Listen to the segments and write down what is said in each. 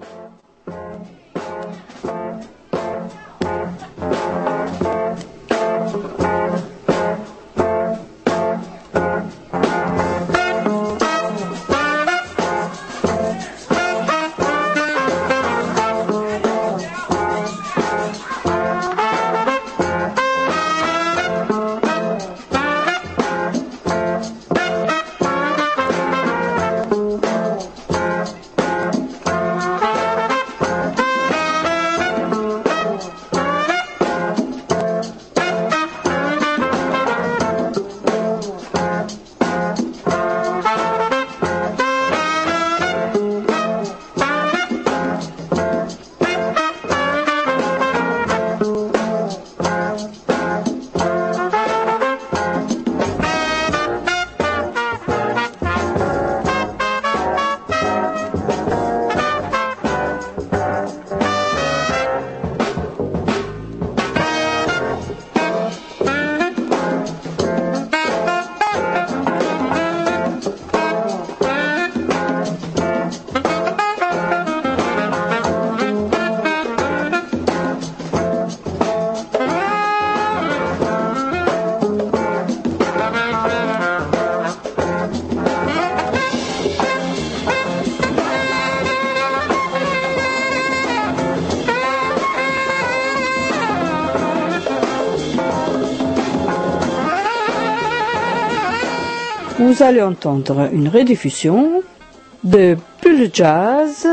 Vous allez entendre une rediffusion de Bulle Jazz.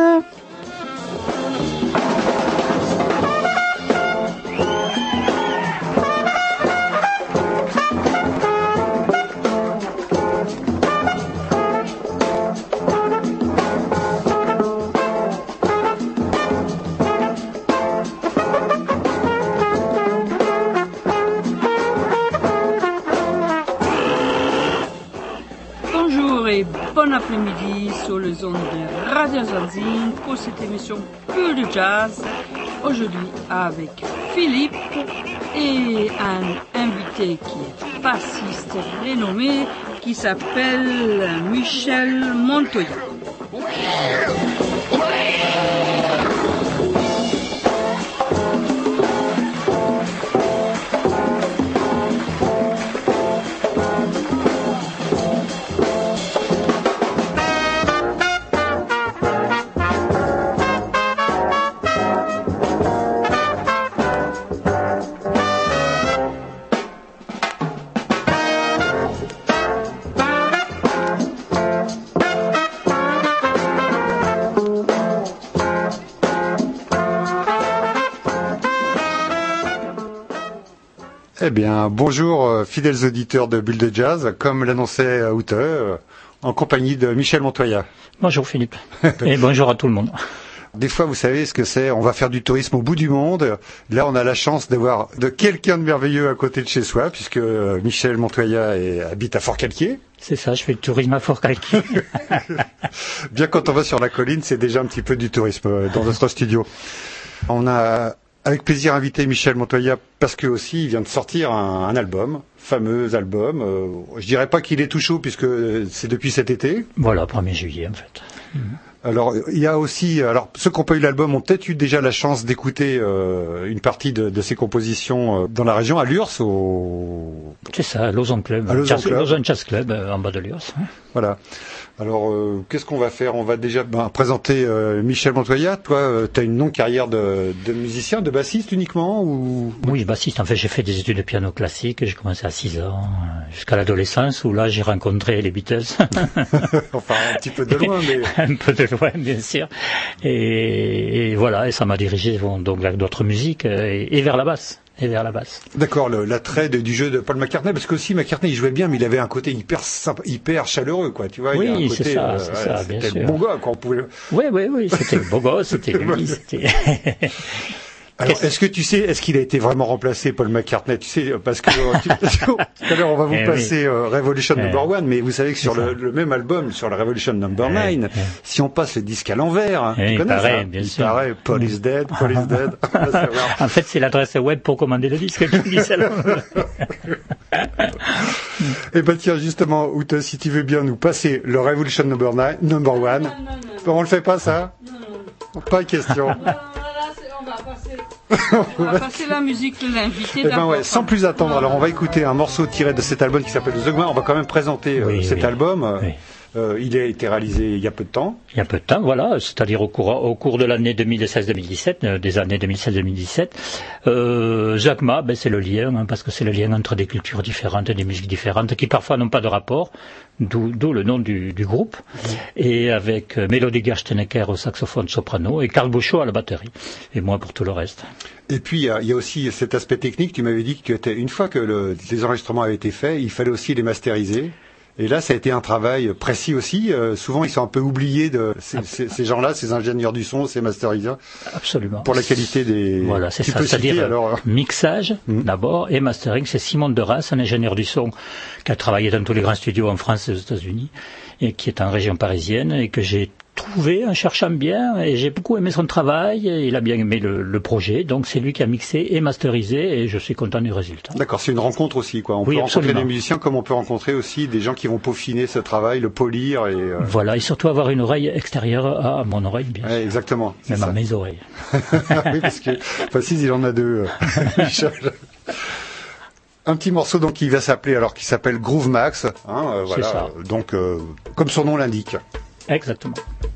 Bon après-midi sur les ondes de Radio Zanzine pour cette émission Bulle de Jazz. Aujourd'hui avec Philippe et un invité qui est bassiste renommé qui s'appelle Michel Montoya. Eh bien, bonjour fidèles auditeurs de Bulle de Jazz, comme l'annonçait Ute, en compagnie de Michel Montoya. Bonjour Philippe, et bonjour à tout le monde. Des fois, vous savez ce que c'est, on va faire du tourisme au bout du monde. Là, on a la chance d'avoir de quelqu'un de merveilleux à côté de chez soi, puisque Michel Montoya habite à Fort-Calquier. C'est ça, je fais du tourisme à Fort-Calquier. Bien, quand on va sur la colline, c'est déjà un petit peu du tourisme dans notre studio. On a avec plaisir invité Michel Montoya parce que aussi il vient de sortir un album, fameux album. Je dirais pas qu'il est tout chaud puisque c'est depuis cet été. Voilà, 1er juillet en fait. Alors il y a aussi, ceux qui n'ont pas eu l'album ont peut-être eu déjà la chance d'écouter une partie de ses compositions dans la région, à Lurs. C'est ça, à Lausanne Club, Lausanne Jazz Club, en bas de Lurs. Voilà. Alors, qu'est-ce qu'on va faire? On va déjà présenter Michel Montoya. Toi, tu as une longue carrière de musicien, de bassiste uniquement ou... Oui, bassiste. En fait, j'ai fait des études de piano classique. J'ai commencé à 6 ans, jusqu'à l'adolescence, où là, j'ai rencontré les Beatles. Enfin, un petit peu de loin, mais... un peu de loin, bien sûr. Et voilà, et ça m'a dirigé donc vers d'autres musiques et vers la basse. D'accord, l'attrait du jeu de Paul McCartney, parce qu'aussi McCartney il jouait bien, mais il avait un côté hyper sympa, hyper chaleureux, quoi. Tu vois, oui, il a un côté, c'est ça, bien sûr. C'était le bon gars, quoi. On pouvait... Oui, c'était le bon gars, c'était lui, c'était. Alors, est-ce que tu sais, est-ce qu'il a été vraiment remplacé, Paul McCartney? Tu sais, parce que tout à l'heure, on va vous passer Revolution Number 1, mais vous savez que sur le même album, sur la Revolution Number 9, si on passe le disque à l'envers, tu connais ça? Bien sûr. Il paraît, Paul is dead. En fait, c'est l'adresse web pour commander le disque qui dit ça. Eh ben tiens, justement, Ute, si tu veux bien nous passer le Revolution Number 1. Non. On le fait pas, ça? Pas question. On va passer la musique de l'invité. Eh ben ouais, sans plus attendre, alors on va écouter un morceau tiré de cet album qui s'appelle The Gma. On va quand même présenter cet album. Oui. Il a été réalisé il y a peu de temps. Il y a peu de temps, voilà, c'est-à-dire au cours de l'année 2016-2017, des années 2016-2017. Jacma, c'est le lien, parce que c'est le lien entre des cultures différentes, des musiques différentes, qui parfois n'ont pas de rapport, d'où le nom du groupe, et avec Mélodie Gerstenecker au saxophone soprano et Karl Bouchot à la batterie, et moi pour tout le reste. Et puis il y a aussi cet aspect technique. Tu m'avais dit que une fois que les enregistrements avaient été faits, il fallait aussi les masteriser. Et là, ça a été un travail précis aussi. Souvent, ils sont un peu oubliés de ces gens-là, ces ingénieurs du son, ces masteriseurs. Absolument. Pour la qualité des. Voilà, c'est ça. C'est-à-dire mixage d'abord et mastering. C'est Simon Deras, un ingénieur du son qui a travaillé dans tous les grands studios en France et aux États-Unis et qui est en région parisienne et que j'ai trouvé en cherchant bien et j'ai beaucoup aimé son travail et il a bien aimé le projet, donc c'est lui qui a mixé et masterisé et je suis content du résultat. D'accord, c'est une rencontre aussi, quoi. On peut rencontrer des musiciens comme on peut rencontrer aussi des gens qui vont peaufiner ce travail, le polir et voilà, et surtout avoir une oreille extérieure à mon oreille, bien sûr. Exactement. Même à mes oreilles. Oui, parce que Francis, il en a deux. Michel. Un petit morceau donc qui s'appelle Groove Max, voilà. C'est ça. Donc comme son nom l'indique. Exactement.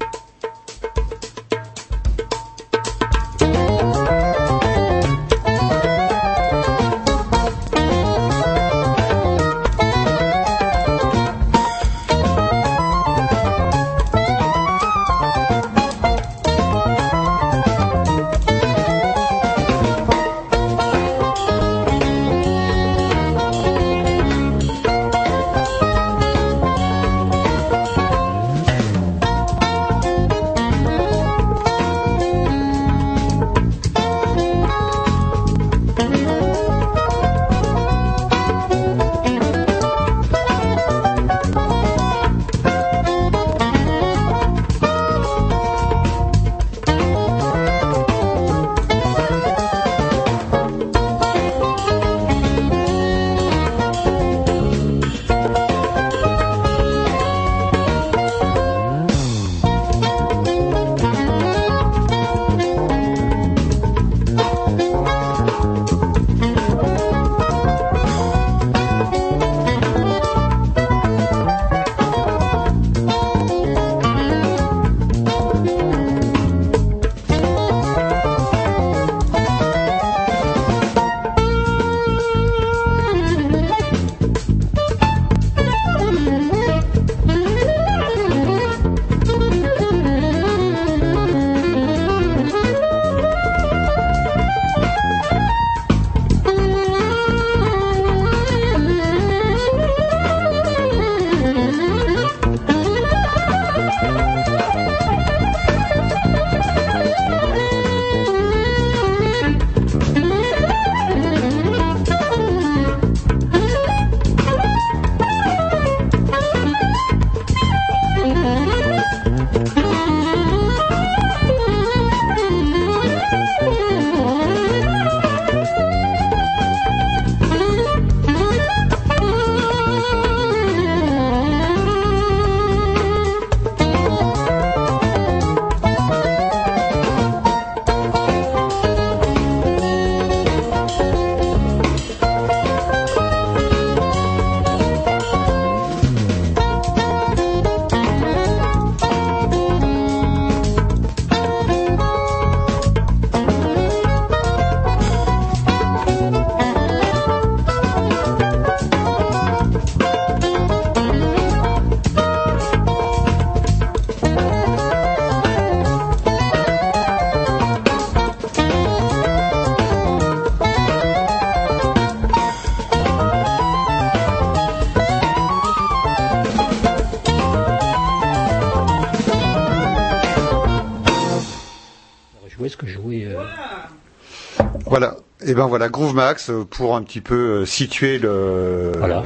Voilà. Et ben voilà, Groove Max pour un petit peu situer le. Voilà.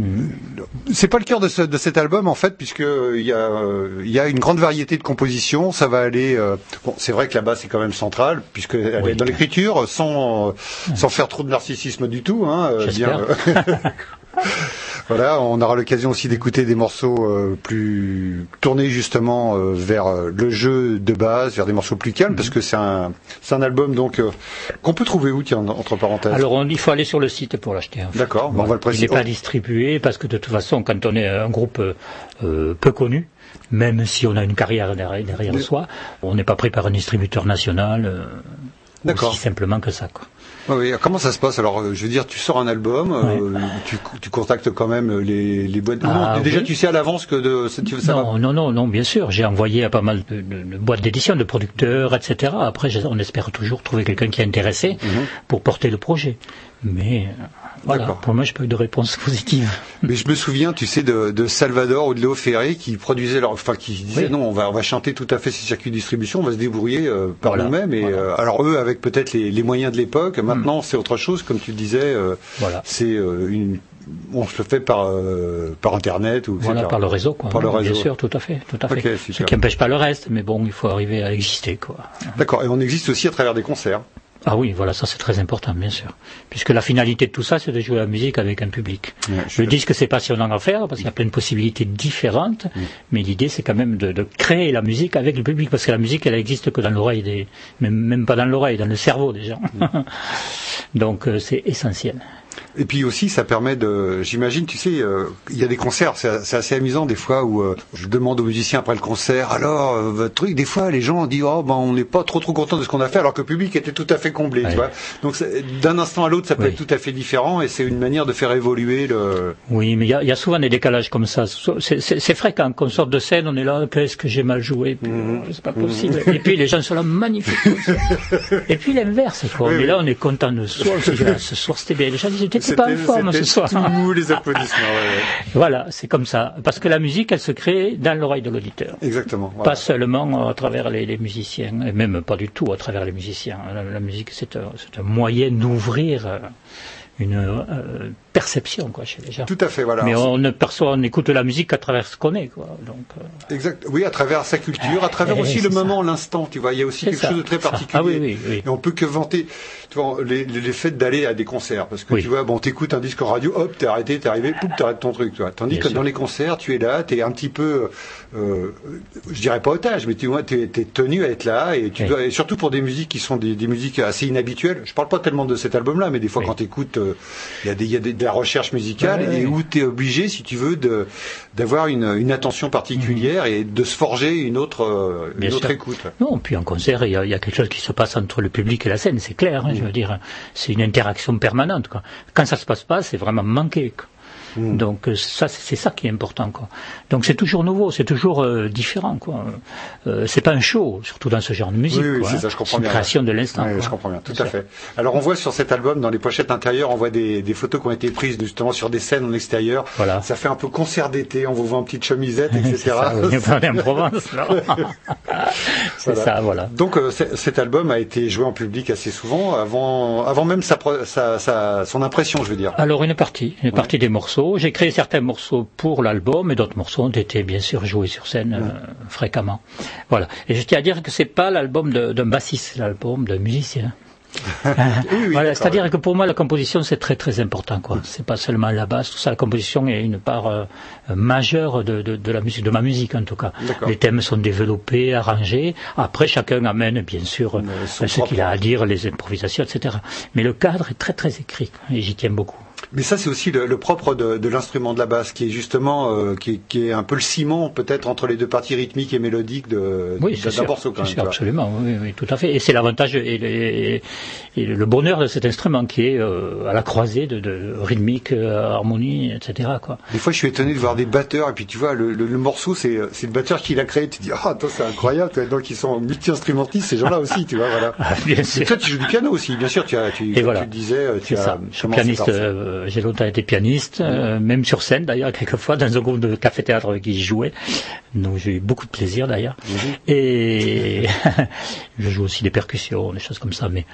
C'est pas le cœur de cet album en fait, puisque il y a une grande variété de compositions. Ça va aller. Bon, c'est vrai que la basse c'est quand même centrale, puisque elle est dans l'écriture, sans faire trop de narcissisme du tout. Hein, bien. Voilà, on aura l'occasion aussi d'écouter des morceaux plus tournés justement vers le jeu de base, vers des morceaux plus calmes, parce que c'est un album donc qu'on peut trouver où, tiens, entre parenthèses. Alors il faut aller sur le site pour l'acheter. D'accord, on va le préciser. Il n'est pas distribué parce que de toute façon, quand on est un groupe peu connu, même si on a une carrière derrière soi, on n'est pas pris par un distributeur national. Aussi simplement que ça, quoi. Oui, comment ça se passe? Alors, je veux dire, tu sors un album, tu contactes quand même les boîtes. Déjà, tu sais à l'avance que Non, bien sûr. J'ai envoyé à pas mal de boîtes d'édition, de producteurs, etc. Après, on espère toujours trouver quelqu'un qui est intéressé pour porter le projet. Mais voilà, pour moi, j'ai pas eu de réponse positive. Mais je me souviens, tu sais, de Salvador ou de Léo Ferré qui produisaient qui disaient non, on va chanter tout à fait ces circuits de distribution, on va se débrouiller par nous-mêmes. Et alors eux, avec peut-être les moyens de l'époque. Maintenant, c'est autre chose, comme tu le disais. C'est on se le fait par internet ou par le réseau, quoi. Par le réseau. Bien sûr, tout à fait. Okay, ce qui n'empêche pas le reste, mais bon, il faut arriver à exister, quoi. D'accord. Et on existe aussi à travers des concerts. Ah oui, voilà, ça c'est très important, bien sûr. Puisque la finalité de tout ça, c'est de jouer la musique avec un public. Le disque, c'est passionnant à faire, parce qu'il y a plein de possibilités différentes, mais l'idée, c'est quand même de créer la musique avec le public, parce que la musique, elle existe que dans l'oreille, même pas dans l'oreille, dans le cerveau des gens. Donc, c'est essentiel. Et puis aussi, ça permet j'imagine, tu sais, il y a des concerts, c'est assez amusant des fois où je demande aux musiciens après le concert, alors votre truc, des fois les gens disent on n'est pas trop content de ce qu'on a fait, alors que le public était tout à fait comblé, tu vois. Donc d'un instant à l'autre, ça peut être tout à fait différent, et c'est une manière de faire évoluer le. Oui, mais il y a souvent des décalages comme ça. C'est fréquent qu'on sorte de scène, on est là, qu'est-ce que j'ai mal joué, c'est pas possible. Et puis les gens sont là, magnifiques. Et puis l'inverse, quoi. Mais là, on est content de soi. Ce soir, c'était bien. Les gens disent, t'étais pas en forme ce soir. Tout les applaudissements. Voilà, c'est comme ça. Parce que la musique, elle se crée dans l'oreille de l'auditeur. Exactement. Pas seulement à travers les musiciens, et même pas du tout à travers les musiciens. La musique, c'est un moyen d'ouvrir une perception, quoi, chez les gens. Tout à fait, voilà. Mais on écoute la musique qu'à travers ce qu'on est, quoi. Donc, exact. Oui, à travers sa culture, à travers aussi le moment, l'instant, tu vois. Il y a aussi quelque chose de très particulier. Ah oui. Et on peut que vanter, tu vois, les faits d'aller à des concerts. Parce que tu vois, t'écoutes un disque en radio, hop, t'es arrêté, t'es arrivé, pouf, t'arrêtes ton truc, tu vois. Tandis que dans les concerts, tu es là, t'es un petit peu, je dirais pas otage, mais tu vois, t'es tenu à être là, et tu dois, et surtout pour des musiques qui sont des musiques assez inhabituelles. Je parle pas tellement de cet album-là, mais des fois quand t'écoutes, il y a de la recherche musicale et où tu es obligé, si tu veux, d'avoir une attention particulière et de se forger une autre écoute. Non, puis en concert, il y a quelque chose qui se passe entre le public et la scène, c'est clair. Je veux dire, c'est une interaction permanente, quoi. Quand ça se passe pas, c'est vraiment manqué, quoi. Donc ça, c'est ça qui est important, quoi. Donc c'est toujours nouveau, c'est toujours différent, quoi. C'est pas un show, surtout dans ce genre de musique. Oui, quoi, c'est ça, je comprends bien. C'est une création de l'instant. Oui, je comprends bien, tout à fait. Alors on voit sur cet album, dans les pochettes intérieures, on voit des photos qui ont été prises justement sur des scènes en extérieur. Voilà. Ça fait un peu concert d'été, on vous voit en petite chemisette, etc. C'est ça, on est en Provence, là. C'est ça, voilà. Donc cet album a été joué en public assez souvent, avant même son impression, je veux dire. Alors une partie des morceaux. J'ai créé certains morceaux pour l'album et d'autres morceaux ont été bien sûr joués sur scène fréquemment. Voilà. Et je tiens à dire que c'est pas l'album d'un bassiste, c'est l'album d'un musicien. Voilà, c'est-à-dire que pour moi la composition c'est très très important, quoi. C'est pas seulement la basse, tout ça. La composition est une part majeure de la musique, de ma musique en tout cas. Les thèmes sont développés, arrangés. Après chacun amène bien sûr ce qu'il a à dire, les improvisations, etc. Mais le cadre est très très écrit et j'y tiens beaucoup. Mais ça, c'est aussi le propre de l'instrument de la basse, qui est justement, qui est un peu le ciment, peut-être, entre les deux parties rythmiques et mélodiques d'un morceau, quand même. Sûr, absolument, oui, tout à fait. Et c'est l'avantage et le bonheur de cet instrument, qui est à la croisée de rythmique, harmonie, etc., quoi. Des fois, je suis étonné de voir des batteurs, et puis tu vois, le morceau, c'est le batteur qui l'a créé. Tu dis, attends, c'est incroyable. Donc, ils sont multi-instrumentistes, ces gens-là aussi, tu vois, voilà. Bien sûr. Et toi, tu joues du piano aussi, bien sûr. Tu disais, tu as pianiste. J'ai longtemps été pianiste, même sur scène d'ailleurs, quelquefois, dans un groupe de café-théâtre avec qui je jouais. Donc j'ai eu beaucoup de plaisir d'ailleurs. Et je joue aussi des percussions, des choses comme ça, mais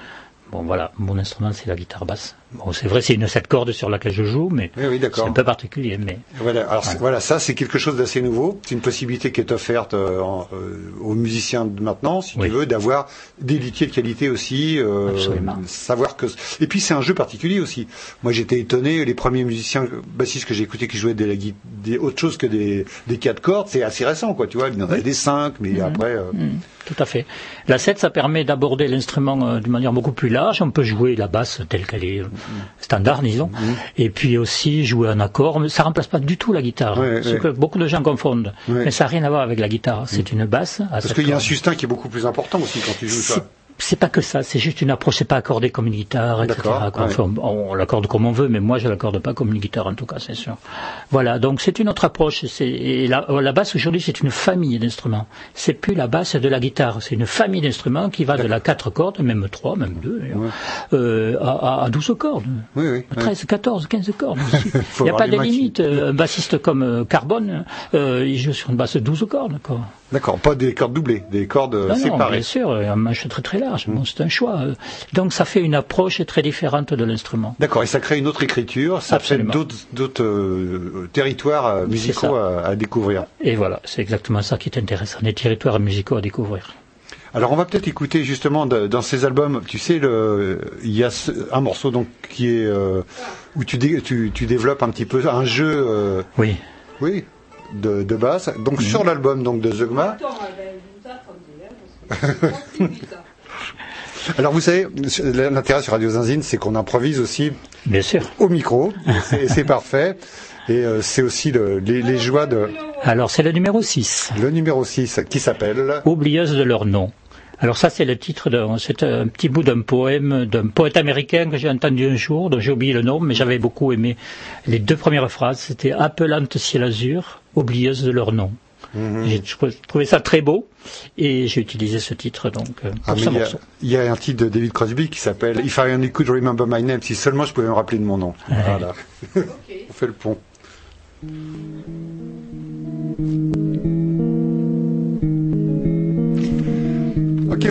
Bon voilà, mon instrument c'est la guitare basse. Bon c'est vrai c'est une 7 cordes sur laquelle je joue, mais Oui, d'accord. c'est un peu particulier. Mais Voilà, alors voilà, ça c'est quelque chose d'assez nouveau. C'est une possibilité qui est offerte aux musiciens de maintenant, si tu veux, d'avoir des luthiers de qualité aussi. Absolument. Savoir que. Et puis c'est un jeu particulier aussi. Moi j'étais étonné, les premiers musiciens bassistes que j'ai écoutés qui jouaient des autre chose que des 4 cordes, c'est assez récent, quoi. Tu vois, il y en avait des 5, mais après. Tout à fait. La 7, ça permet d'aborder l'instrument d'une manière beaucoup plus large. On peut jouer la basse telle qu'elle est standard, disons, et puis aussi jouer un accord. Mais ça remplace pas du tout la guitare. Ce que beaucoup de gens confondent. Mais ça n'a rien à voir avec la guitare. C'est une basse. Parce qu'il y a un sustain qui est beaucoup plus important aussi quand tu joues ça. C'est pas que ça, c'est juste une approche, c'est pas accordé comme une guitare, etc. Enfin, on l'accorde comme on veut, mais moi je l'accorde pas comme une guitare en tout cas, c'est sûr. Voilà, donc c'est une autre approche. Et la basse aujourd'hui c'est une famille d'instruments. C'est plus la basse de la guitare, c'est une famille d'instruments qui va de la 4 cordes, même 3, même 2, à 12 cordes. 13, 14, 15 cordes. Il n'y a pas de limite. Un bassiste comme Carbone, il joue sur une basse de 12 cordes, quoi. D'accord, pas des cordes doublées, des cordes séparées. Non, bien sûr, un manche très très large. Bon, c'est un choix. Donc ça fait une approche très différente de l'instrument. D'accord, et ça crée une autre écriture, ça Absolument. fait d'autres territoires musicaux à découvrir. Et voilà, c'est exactement ça qui est intéressant, les territoires musicaux à découvrir. Alors on va peut-être écouter justement dans ces albums, tu sais, il y a un morceau donc qui est où tu développes un petit peu un jeu. Oui. Oui. De basse, donc sur l'album donc de Zeugma. Alors vous savez, l'intérêt sur Radio Zinzine, c'est qu'on improvise aussi. Bien sûr. Au micro, et c'est parfait. Et c'est aussi les joies de. Alors c'est le numéro 6. Le numéro 6 qui s'appelle Oublieuses de leur nom. Alors ça c'est le titre c'est un petit bout d'un poème d'un poète américain que j'ai entendu un jour, dont j'ai oublié le nom, mais j'avais beaucoup aimé les 2 premières phrases. C'était appelante ciel azur, oublieuses de leur nom. J'ai trouvé ça très beau et j'ai utilisé ce titre donc pour ce morceau. Il y a un titre de David Crosby qui s'appelle If I Only Could Remember My Name, si seulement je pouvais me rappeler de mon nom. Voilà. On fait le pont. Ok.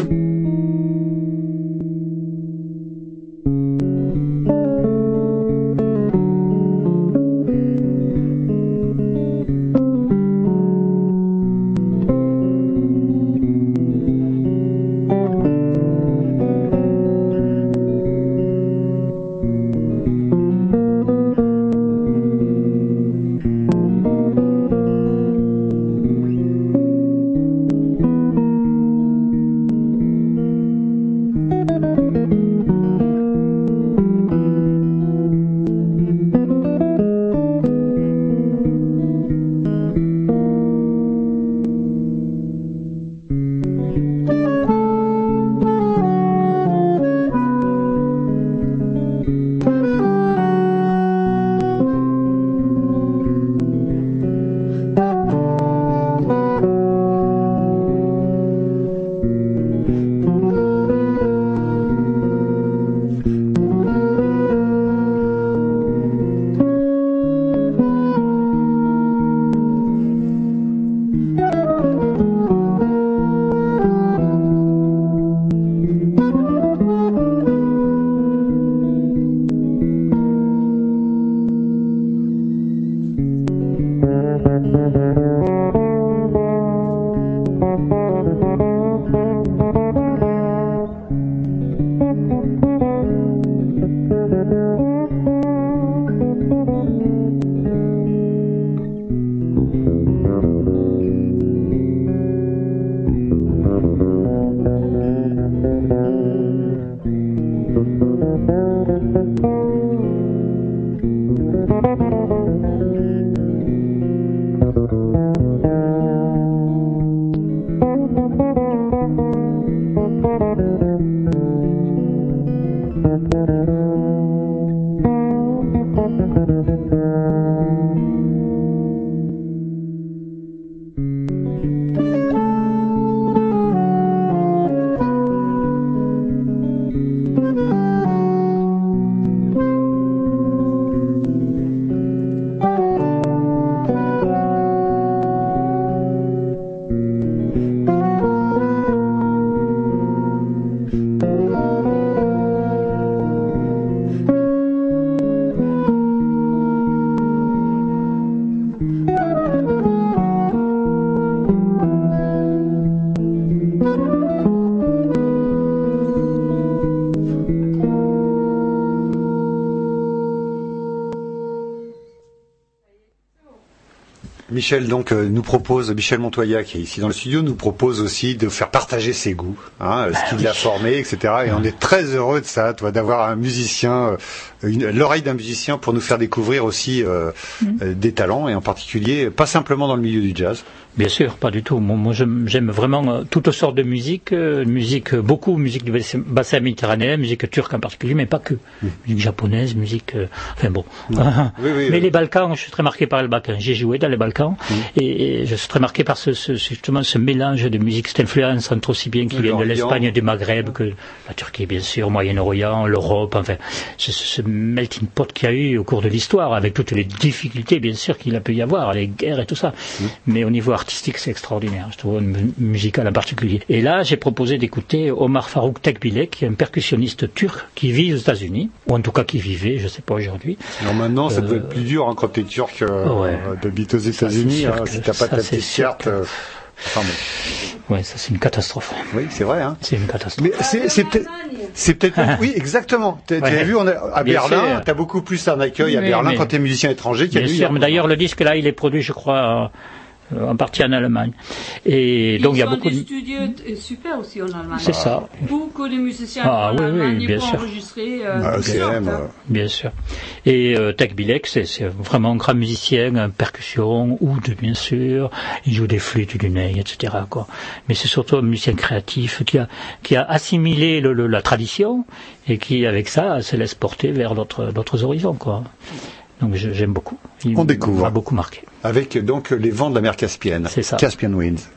Michel donc Michel Montoya qui est ici dans le studio nous propose aussi de faire partager ses goûts, ce qu'il a formé, etc. Et on est très heureux de ça, d'avoir un musicien, l'oreille d'un musicien pour nous faire découvrir aussi des talents, et en particulier pas simplement dans le milieu du jazz. Bien sûr, pas du tout. Moi j'aime vraiment toutes sortes de musique, musique du bassin méditerranéen, musique turque en particulier, mais pas que. Musique japonaise, musique... enfin bon. Mais les Balkans, je suis très marqué par les Balkans. J'ai joué dans les Balkans et je suis très marqué par justement ce mélange de musique, cette influence entre aussi bien qui vient de l'Espagne, du Maghreb, que la Turquie bien sûr, Moyen-Orient, l'Europe, enfin ce melting pot qu'il y a eu au cours de l'histoire, avec toutes les difficultés bien sûr qu'il a pu y avoir, les guerres et tout ça. Mais au niveau artistique, c'est extraordinaire, je trouve, musical en particulier. Et là, j'ai proposé d'écouter Omar Farouk Tekbilek, qui est un percussionniste turc qui vit aux États-Unis, ou en tout cas qui vivait, je sais pas aujourd'hui. Alors maintenant, ça doit être plus dur quand t'es turc d'habiter aux États-Unis, si t'as pas ta petite carte. Ouais, ça c'est une catastrophe. Oui, c'est vrai. C'est une catastrophe. Mais c'est peut-être. Oui, exactement. Tu as vu, à Berlin, t'as beaucoup plus un accueil à Berlin quand t'es musicien étranger qu'il y a Bien sûr, mais d'ailleurs le disque là, il est produit, je crois, en partie en Allemagne. Et donc il y a beaucoup de studios super aussi en Allemagne. C'est ça. Beaucoup de musiciens en Allemagne bien pour sûr. enregistrer. Bien sûr. Et Tekbilek, c'est vraiment un grand musicien, percussion, oud bien sûr. Il joue des flûtes, du ney, etc. quoi. Mais c'est surtout un musicien créatif qui a assimilé la tradition et qui avec ça se laisse porter vers d'autres horizons quoi. Donc j'aime beaucoup. On découvre. M'a beaucoup marqué. Avec donc les vents de la mer Caspienne. C'est ça. Caspian Winds.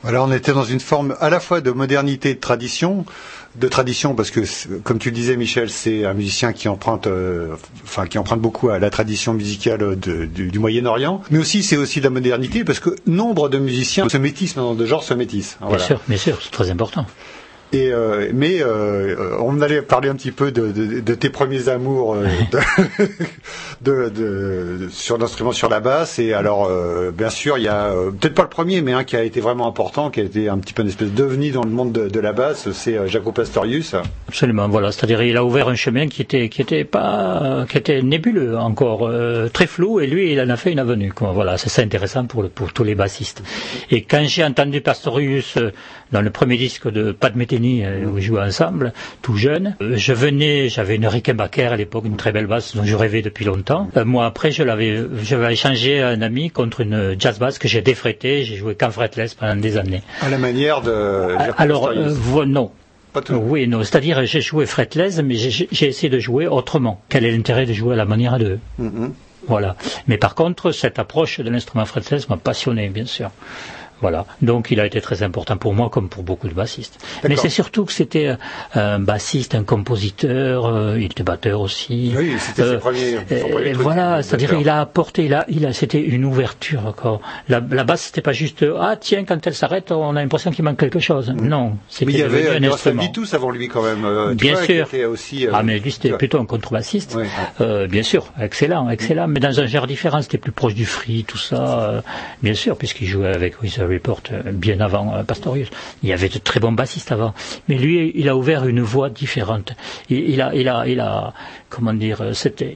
Voilà, on était dans une forme à la fois de modernité et de tradition parce que, comme tu le disais, Michel, c'est un musicien qui emprunte beaucoup à la tradition musicale du Moyen-Orient, mais aussi c'est aussi de la modernité parce que nombre de musiciens se métissent, de genre se métissent. Voilà. Bien sûr, c'est très important. Mais on allait parler un petit peu de tes premiers amours sur l'instrument, sur la basse. Et alors, bien sûr, il y a peut-être pas le premier, mais un qui a été vraiment important, qui a été un petit peu une espèce d'ovni dans le monde de la basse, c'est Jaco Pastorius. Absolument, voilà. C'est-à-dire, il a ouvert un chemin qui était nébuleux encore, très flou, et lui, il en a fait une avenue, quoi. Voilà, c'est ça intéressant pour tous les bassistes. Et quand j'ai entendu Pastorius dans le premier disque de Pat Metheny, où ils jouaient ensemble, tout jeune. J'avais une Rickenbacker à l'époque, une très belle basse dont je rêvais depuis longtemps. Moi après, j'avais échangé à un ami contre une jazz bass que j'ai défrétée, j'ai joué qu'en fretless pendant des années. À la manière de... Alors, non. Pas tout. Oui, non. C'est-à-dire, j'ai joué fretless, mais j'ai essayé de jouer autrement. Quel est l'intérêt de jouer à la manière de... Voilà. Mais par contre, cette approche de l'instrument fretless m'a passionné, bien sûr. Voilà. Donc il a été très important pour moi comme pour beaucoup de bassistes. D'accord. Mais c'est surtout que c'était un bassiste, un compositeur, il était batteur aussi. Oui, c'était ses premiers trucs. Voilà, c'est-à-dire il a apporté, c'était une ouverture encore. La basse c'était pas juste tiens, quand elle s'arrête, on a l'impression qu'il manque quelque chose. Non, c'était mais il y avait un instrument. Tous avant lui quand même. Bien sûr. Qui était aussi, mais lui c'était plutôt un contrebassiste. Oui. Bien sûr, excellent, mais dans un genre différent, c'était plus proche du free, tout ça. Bien sûr, puisqu'il jouait avec Report bien avant Pastorius. Il y avait de très bons bassistes avant. Mais lui, il a ouvert une voie différente. Il a comment dire,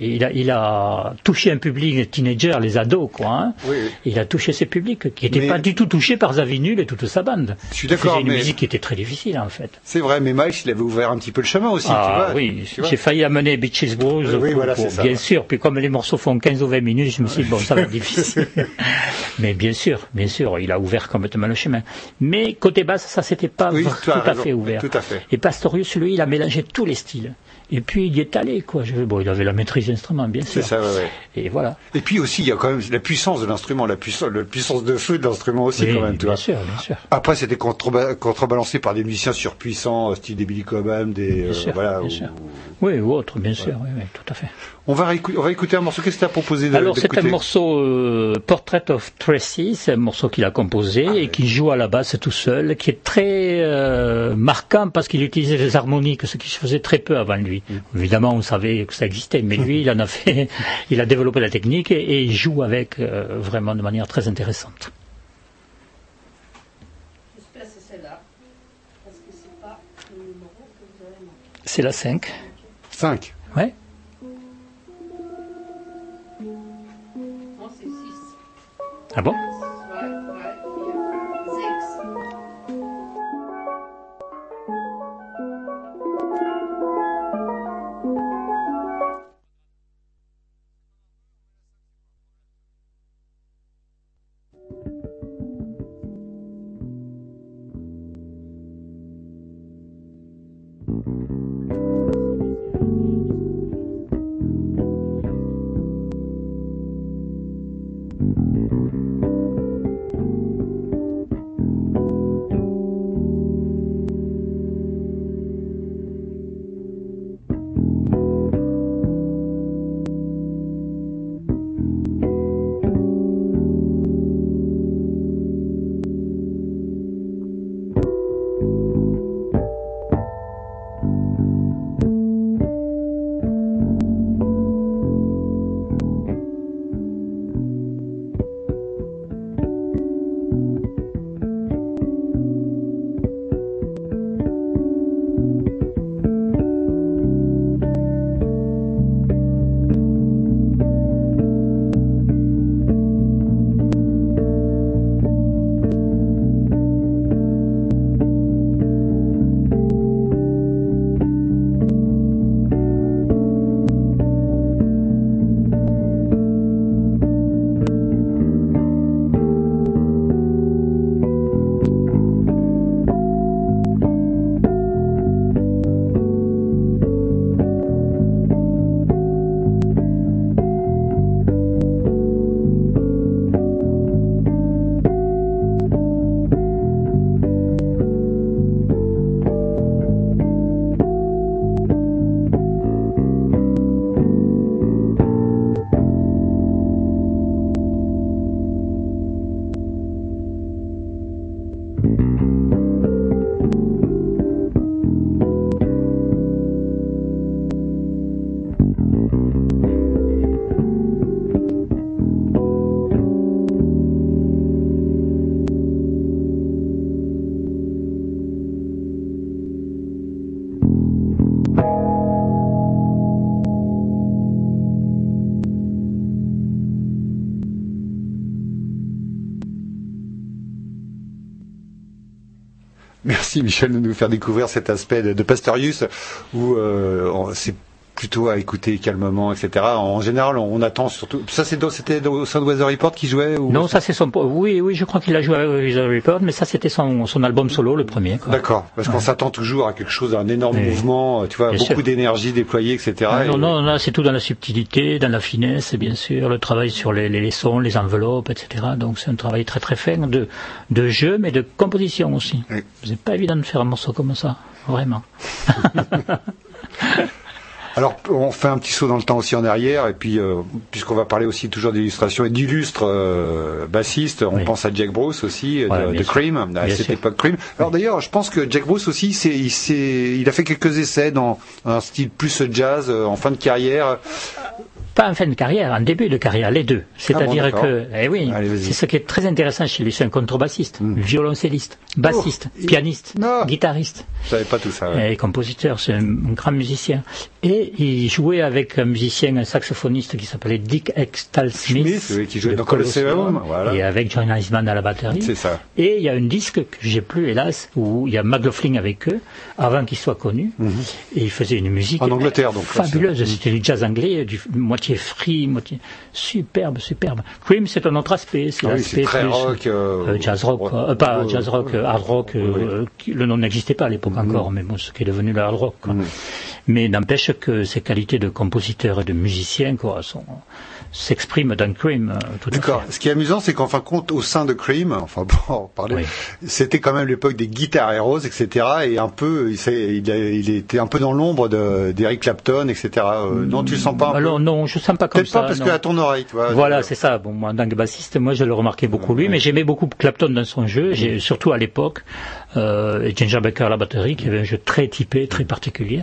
il a touché un public teenager, les ados, quoi. Hein. Oui. Il a touché ces publics qui n'étaient pas du tout touchés par Zavinul et toute sa bande. Je suis d'accord. C'était une musique qui était très difficile, en fait. C'est vrai, mais Miles, il avait ouvert un petit peu le chemin aussi, tu vois. Oui, j'ai failli amener Beaches Blues, bien sûr. Puis comme les morceaux font 15 ou 20 minutes, je me suis dit, bon, ça va être difficile. Mais bien sûr, il a ouvert complètement le chemin. Mais côté basse, ça s'était pas tout à fait ouvert. Tout à fait. Et Pastorius, lui, il a mélangé tous les styles. Et puis il y est allé, quoi. Il avait la maîtrise d'instrument, bien sûr. C'est ça, ouais. Et voilà. Et puis aussi, il y a quand même la puissance de l'instrument, la puissance de feu de l'instrument aussi, quand même, tu vois. Bien sûr. Après, c'était contrebalancé par des musiciens surpuissants, style des Billy Cobham, bien sûr. Oui, ou autres, bien sûr. Oui, tout à fait. On va écouter un morceau. Qu'est-ce que tu as proposé d'écouter ? Alors, c'est un morceau Portrait of Tracy, c'est un morceau qu'il a composé et qu'il joue à la basse tout seul, qui est très marquant parce qu'il utilisait les harmoniques, ce qui se faisait très peu avant lui. Évidemment, on savait que ça existait, mais lui, il en a fait, il a développé la technique et il joue avec vraiment de manière très intéressante. J'espère que c'est celle-là, parce que c'est pas le numéro que vous avez manqué. C'est la 5. 5 ? Ouais. Non, c'est 6. Ah bon ? Merci Michel de nous faire découvrir cet aspect de Pastorius où c'est plutôt à écouter calmement, etc. En général, on attend surtout. Ça, c'était au sein de Weather Report qui jouait ou... Non, ça c'est son. Oui, je crois qu'il a joué avec Weather Report, mais ça c'était son album solo, le premier. Quoi. D'accord, parce qu'on s'attend toujours à quelque chose, à un énorme mouvement, tu vois, beaucoup d'énergie déployée, etc. Non, là c'est tout dans la subtilité, dans la finesse, bien sûr, le travail sur les sons, les enveloppes, etc. Donc c'est un travail très très fin de jeu, mais de composition aussi. Oui. C'est pas évident de faire un morceau comme ça, vraiment. Alors, on fait un petit saut dans le temps aussi en arrière, et puis, puisqu'on va parler aussi toujours d'illustration et d'illustres bassistes, on pense à Jack Bruce aussi, de Cream, à cette époque Cream. Alors d'ailleurs, je pense que Jack Bruce aussi, il a fait quelques essais dans un style plus jazz, en fin de carrière. Pas en fin de carrière, en début de carrière, les deux. C'est-à-dire que, c'est ce qui est très intéressant chez lui, c'est un contrebassiste, violoncelliste, bassiste, pianiste, guitariste. Je savais pas tout ça. Ouais. Et compositeur, c'est un grand musicien. Et il jouait avec un musicien, un saxophoniste qui s'appelait Dick Extal Smith, qui jouait dans Colosseum, voilà. Et avec John Eisman à la batterie. C'est ça. Et il y a un disque que j'ai plus, hélas, où il y a McLaughlin avec eux, avant qu'ils soient connus. Et il faisait une musique en Angleterre, donc, fabuleuse. C'était du jazz anglais, moitié free, moitié superbe. Cream, c'est un autre aspect. C'est l'aspect très plus rock, jazz rock, jazz rock, hard rock. Le nom n'existait pas à l'époque encore, mais bon, ce qui est devenu le hard rock. Quoi. Mais n'empêche que ses qualités de compositeur et de musicien s'expriment dans Cream. D'accord. Ce qui est amusant, c'est qu'en fin de compte, au sein de Cream, c'était quand même l'époque des Guitar Heroes, etc. Et un peu, il était un peu dans l'ombre d'Eric Clapton, etc. Non, tu le sens pas un peu? Alors non, je le sens pas comme ça. Peut-être pas parce que à ton oreille, tu vois. Voilà, c'est ça. Bon, moi, en tant que bassiste, moi, je le remarquais beaucoup lui, mais j'aimais beaucoup Clapton dans son jeu, surtout à l'époque. Et Ginger Baker à la batterie, qui avait un jeu très typé, très particulier.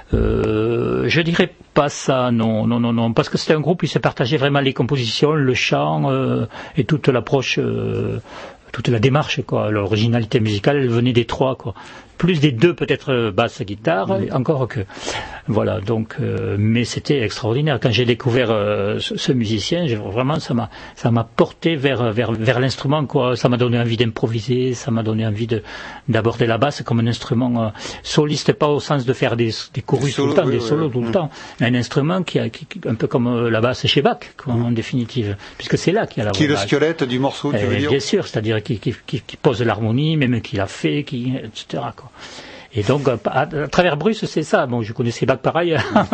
Je dirais pas ça, non, parce que c'était un groupe qui se partageait vraiment les compositions, le chant et toute l'approche, toute la démarche, quoi. L'originalité musicale, elle venait des trois, quoi. Plus des deux peut-être basse guitare, encore que. Voilà, donc, mais c'était extraordinaire. Quand j'ai découvert ce musicien, vraiment, ça m'a porté vers l'instrument, quoi. Ça m'a donné envie d'improviser, ça m'a donné envie d'aborder la basse comme un instrument soliste, pas au sens de faire des chorus tout le temps, des solos tout le temps. Un instrument qui un peu comme la basse chez Bach, quoi, en définitive, puisque c'est là qu'il y a la. Qui est le squelette du morceau, tu veux dire? Bien sûr, c'est-à-dire qui pose l'harmonie, même qui l'a fait, etc., quoi. Et donc, à travers Bruce, c'est ça. Bon, je connaissais Bach pareil,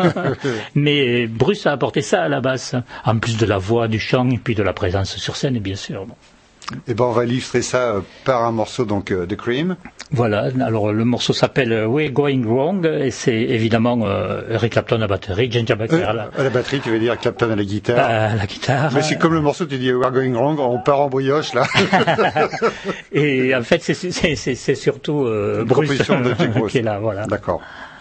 mais Bruce a apporté ça à la basse, en plus de la voix, du chant, et puis de la présence sur scène, bien sûr. Bon. Et ben, on va illustrer ça par un morceau donc de Cream. Voilà. Alors le morceau s'appelle We're Going Wrong et c'est évidemment Eric Clapton à la batterie, Ginger Baker à la batterie, tu veux dire Clapton à la guitare. À la guitare. Mais c'est comme le morceau, tu dis We're Going Wrong, on part en brioche là. Et en fait, c'est surtout Bruce qui est là, voilà. D'accord.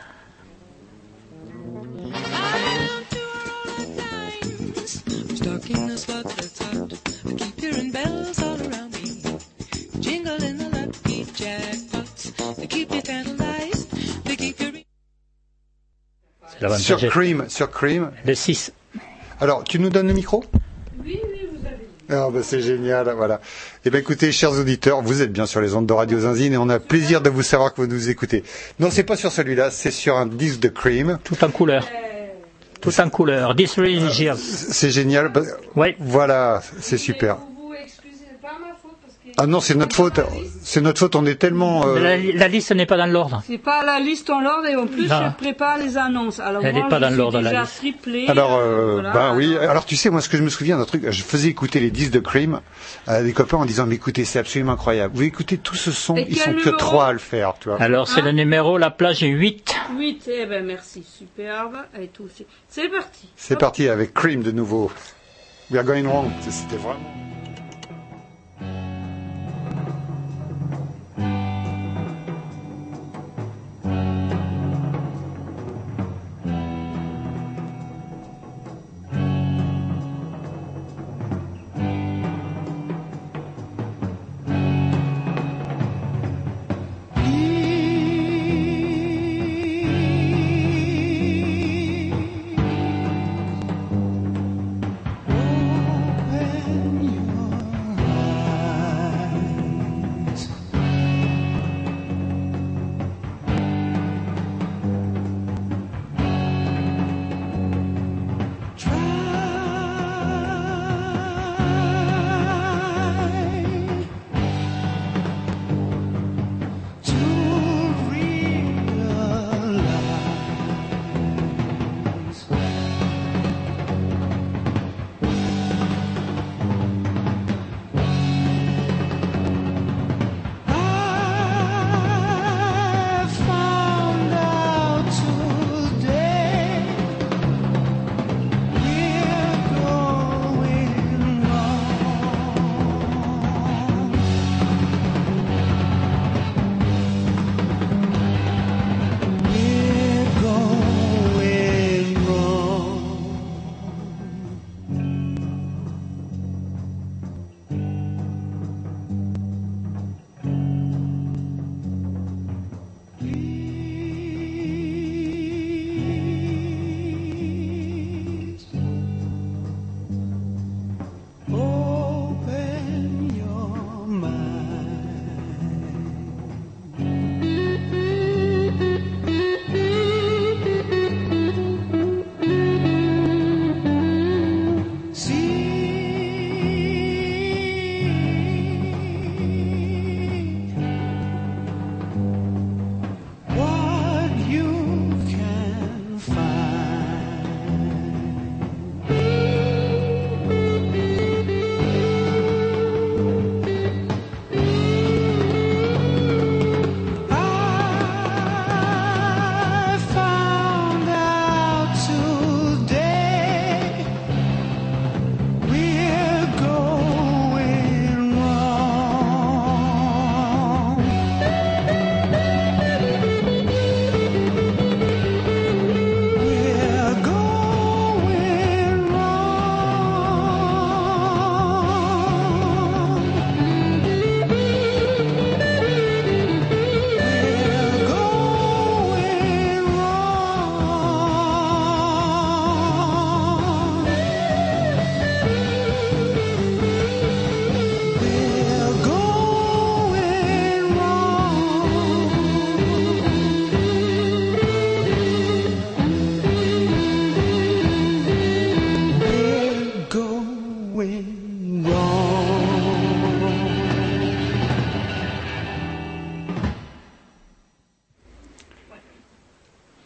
Sur Cream. Le 6. Alors, tu nous donnes le micro? Oui, vous avez. Ah, bah, c'est génial, voilà. Eh ben, écoutez, chers auditeurs, vous êtes bien sur les ondes de Radio Zinzine et on a plaisir de vous savoir que vous nous écoutez. Non, c'est pas sur celui-là, c'est sur un disque de Cream. Tout en couleur. Tout en couleur. This really is c'est génial. Oui. Voilà, c'est super. Ah non, c'est notre faute. C'est notre faute. On est tellement. La liste n'est pas dans l'ordre. C'est pas la liste en ordre et en plus je prépare les annonces. Alors elle n'est pas dans l'ordre la liste. Triplé, alors voilà. Ben oui. Alors tu sais, moi ce que je me souviens d'un truc, je faisais écouter les disques de Cream à des copains en disant mais écoutez, c'est absolument incroyable. Vous écoutez tout ce son, ils sont que 3 à le faire, tu vois. Alors c'est le numéro, la plage est 8. 8. Eh ben merci, superbe et tout. C'est parti. C'est parti avec Cream de nouveau. We are going wrong. C'était vraiment.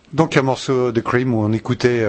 Donc un morceau de Cream où on écoutait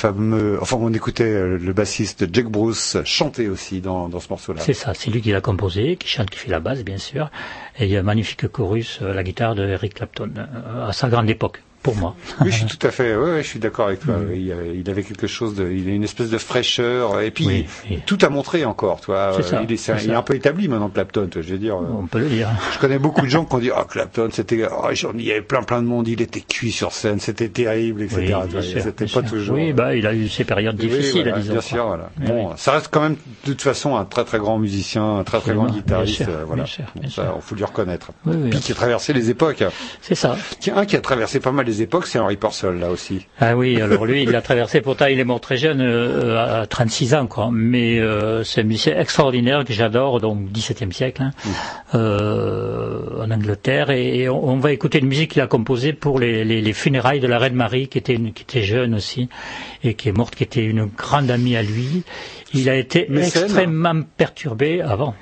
le bassiste Jack Bruce chanter aussi dans ce morceau-là. C'est ça, c'est lui qui l'a composé, qui chante, qui fait la basse bien sûr, et il y a un magnifique chorus, la guitare de Eric Clapton, à sa grande époque. Pour moi. Oui, je suis tout à fait. Ouais, je suis d'accord avec toi. Il avait quelque chose il a une espèce de fraîcheur. Et puis tout a montré encore. Toi, il est un peu établi maintenant, Clapton. Je veux dire. On peut le dire. Je connais beaucoup de gens qui ont dit Clapton, c'était. Il y avait plein de monde. Il était cuit sur scène. C'était terrible, etc. C'était pas toujours. Oui, il a eu ses périodes difficiles, disons. Bien sûr, voilà. Bon, ça reste quand même de toute façon un très très grand musicien, un très très grand guitariste. Voilà. Bien sûr. Ça, faut lui reconnaître. Puis qui a traversé les époques. C'est ça. Un qui a traversé pas mal les époques, c'est Henry Purcell, là aussi. Ah oui, alors lui, il l'a traversé, pourtant il est mort très jeune, à 36 ans, quoi. Mais c'est un musicien extraordinaire que j'adore, donc 17e siècle, en Angleterre. Et on va écouter une musique qu'il a composée pour les funérailles de la reine Marie, qui était jeune aussi, et qui est morte, qui était une grande amie à lui. Il a été extrêmement perturbé avant.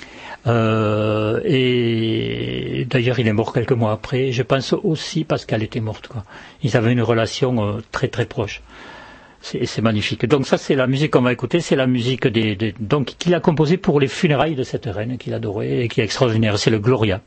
Et d'ailleurs il est mort quelques mois après. Je pense aussi parce qu'elle était morte, quoi. Ils avaient une relation très très proche. C'est magnifique. Donc ça, c'est la musique qu'on va écouter, c'est la musique donc qu'il a composée pour les funérailles de cette reine qu'il adorait et qui est extraordinaire. C'est le Gloria.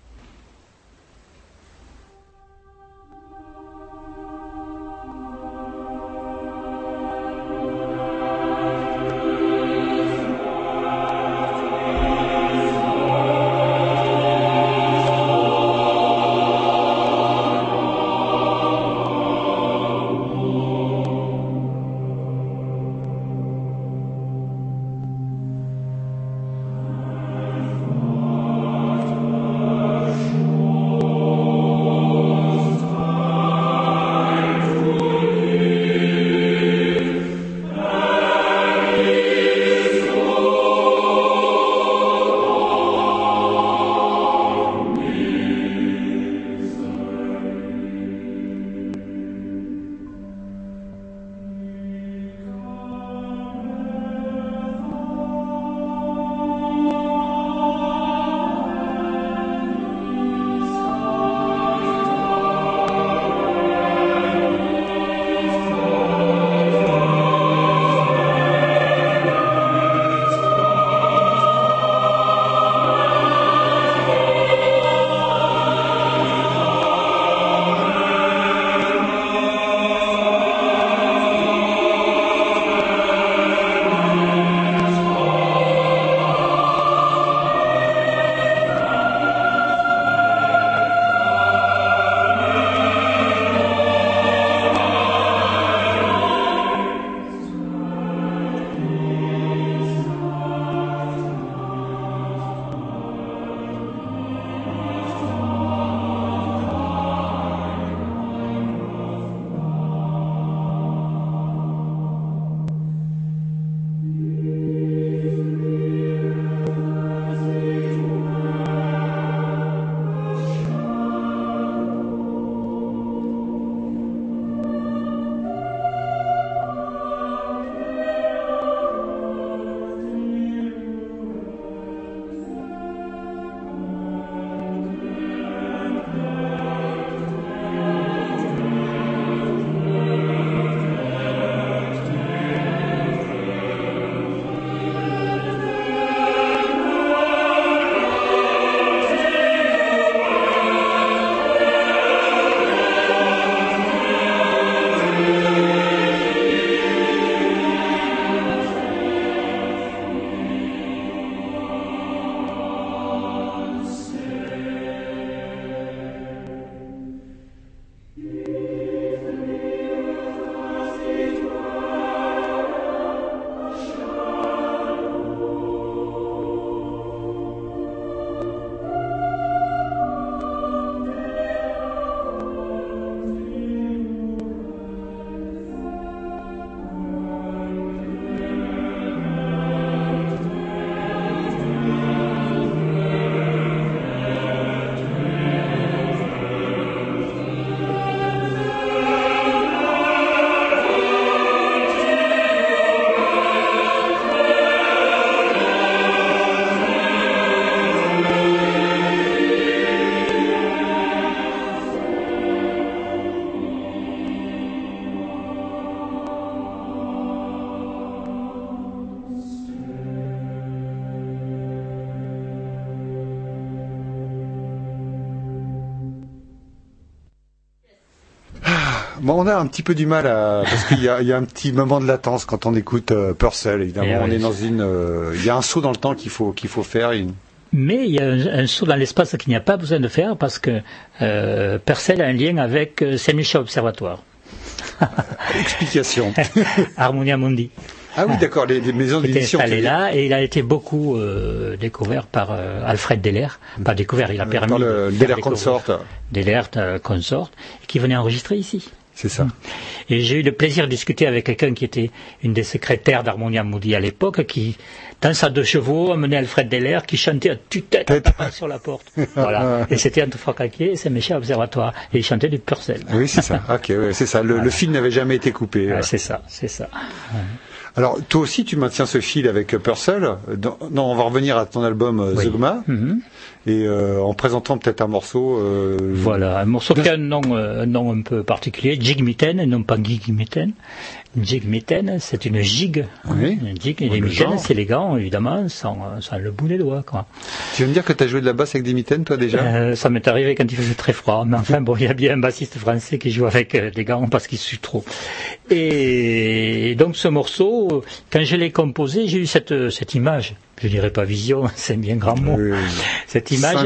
Bon, on a un petit peu du mal parce qu'il y a un petit moment de latence quand on écoute Purcell. Évidemment, on est dans il y a un saut dans le temps qu'il faut faire. Mais il y a un saut dans l'espace qu'il n'y a pas besoin de faire parce que Purcell a un lien avec Saint-Michel Observatoire. Explication. Harmonia Mundi. Ah oui, d'accord, les maisons d'édition. Il était installé là et il a été beaucoup découvert par Alfred Deller. Pas découvert, il a permis. Par le Deller Consort. Deller Consort, qui venait enregistrer ici. C'est ça. Et j'ai eu le plaisir de discuter avec quelqu'un qui était une des secrétaires d'Harmonia Mundi à l'époque, qui, dans sa 2 chevaux, amenait Alfred Deller, qui chantait à tue-tête en tapant sur la porte. Voilà. Et c'était entre Francaquier et Saint-Michel Observatoire. Et il chantait du Purcell. Oui, c'est ça. Ok, ouais, c'est ça. Le fil n'avait jamais été coupé. Ah, c'est ça. Alors, toi aussi, tu maintiens ce fil avec Purcell. Non, on va revenir à ton album Zeugma. Mm-hmm. Et en présentant peut-être un morceau. Voilà, un morceau qui a un nom un peu particulier, Jigmitten, et non pas Gigmitten. Jigmitten, c'est une gigue. Oui. Une gigue, et les mitaines, c'est les gants, évidemment, sans le bout des doigts, quoi. Tu veux me dire que tu as joué de la basse avec des mitaines, toi, déjà? Ça m'est arrivé quand il faisait très froid. Mais enfin, bon, il y a bien un bassiste français qui joue avec des gants parce qu'il sue trop. Et donc, ce morceau, quand je l'ai composé, j'ai eu cette image. Je dirais pas vision, c'est bien grand mot. Cette image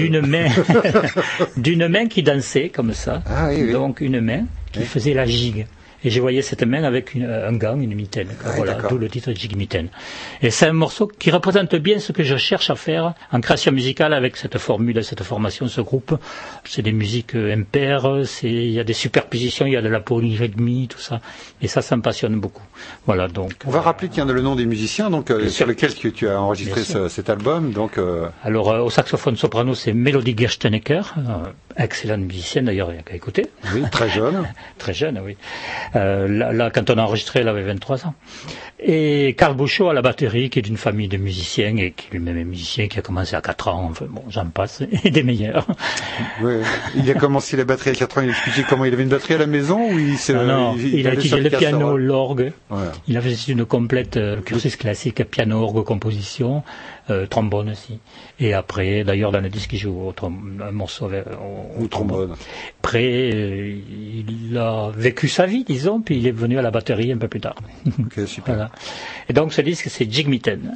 d'une main qui dansait comme ça. Ah, oui. Donc, une main qui faisait la gigue. Et je voyais cette main avec un gant, une mitaine. Voilà, d'où le titre Jigmitten. Et c'est un morceau qui représente bien ce que je cherche à faire en création musicale avec cette formule, cette formation, ce groupe. C'est des musiques impaires, il y a des superpositions, il y a de la polyrythmie, tout ça. Et ça me passionne beaucoup. Voilà, donc. On va rappeler, le nom des musiciens, donc, sur lesquels tu as enregistré cet album, donc. Alors, au saxophone soprano, c'est Melody Gerstenegger, excellente musicienne d'ailleurs, il n'y a qu'à écouter. Oui, très jeune. Très jeune, oui. Là, quand on a enregistré, elle avait 23 ans. Et Carl Bouchot à la batterie, qui est d'une famille de musiciens, et qui lui-même est musicien, qui a commencé à 4 ans, enfin bon, j'en passe, et des meilleurs. Oui, il a commencé la batterie à 4 ans, il a expliqué comment il avait une batterie à la maison, ou il a étudié le piano, l'orgue, voilà. Il a fait une complète cursus classique, piano, orgue, composition, trombone aussi. Et après, d'ailleurs, dans le disque, il joue un morceau au trombone. Après, il a vécu sa vie, disons, puis il est venu à la batterie un peu plus tard. Ok, super. Voilà. Et donc, ce disque, c'est Jigmitten.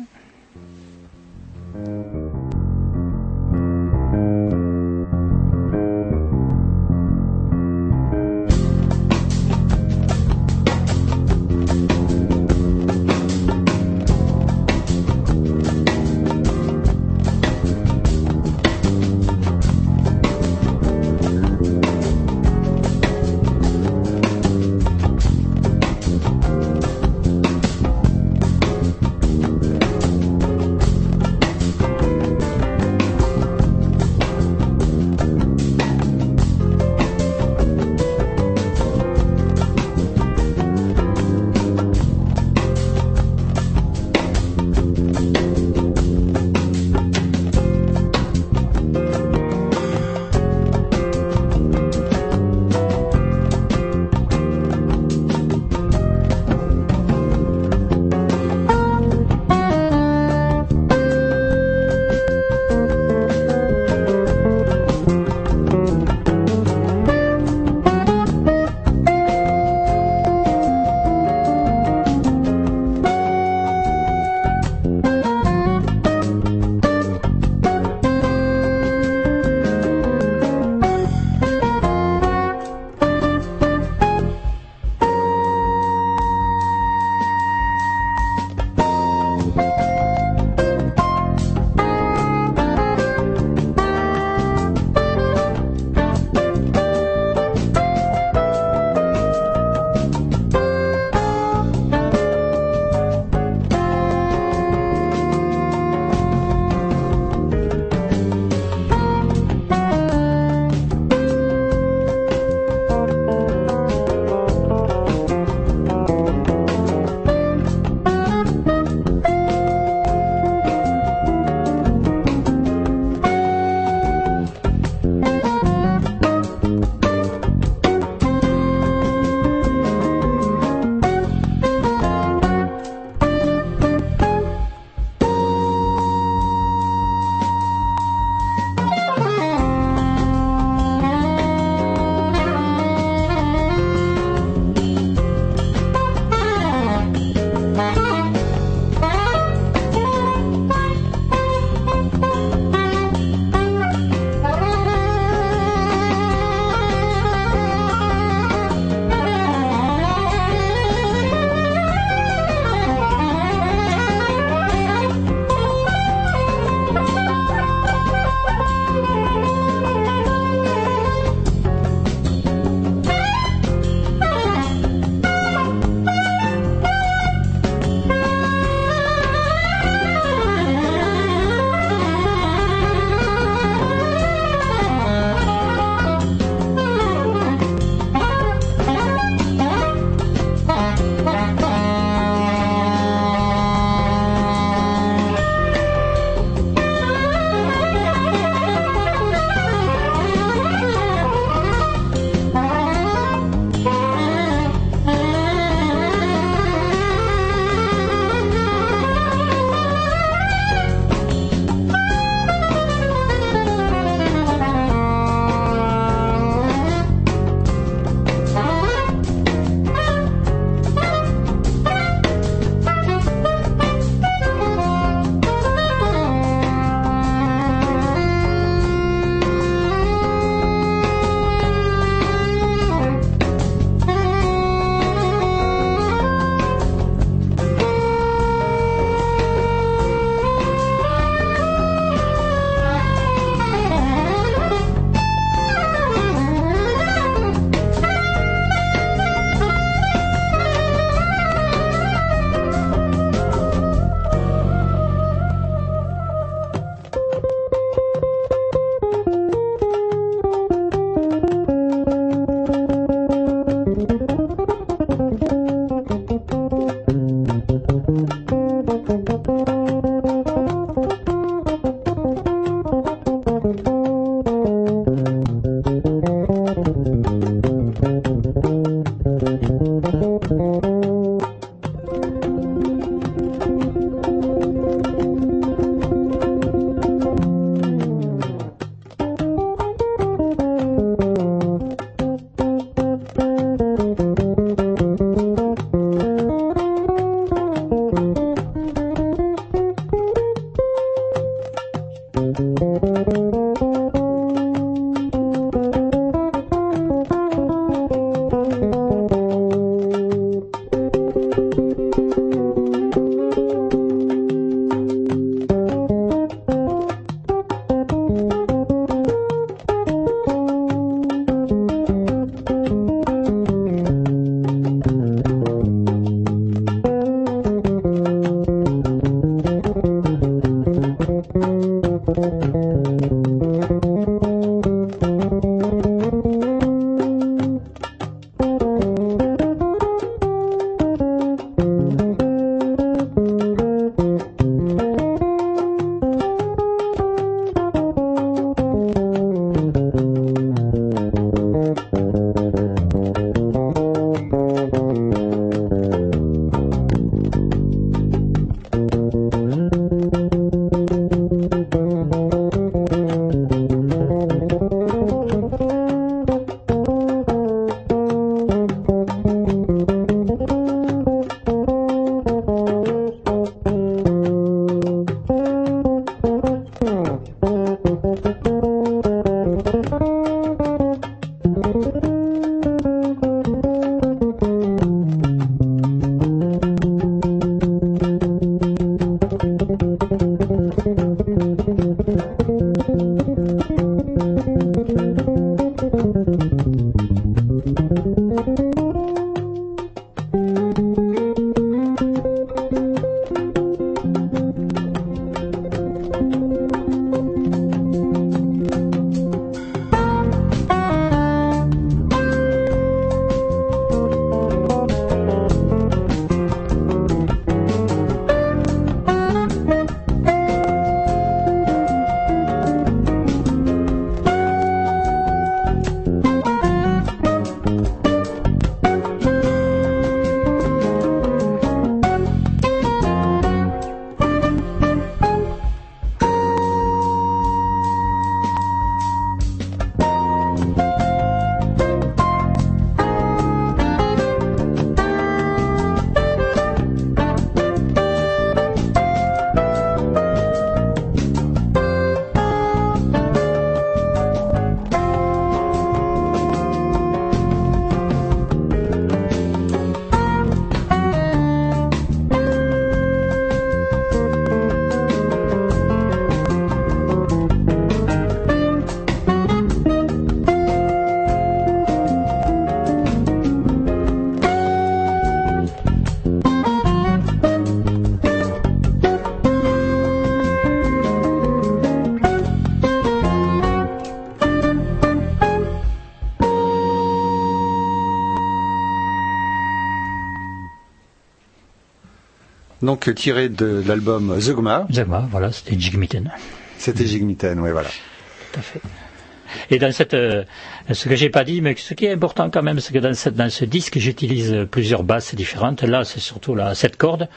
Donc tiré de l'album Zeugma. Zeugma, voilà, c'était Jigmitten. C'était Jigmitten, oui, voilà. Tout à fait. Et dans ce que j'ai pas dit, mais ce qui est important quand même, c'est que dans ce disque, j'utilise plusieurs basses différentes. Là, c'est surtout la 7 cordes,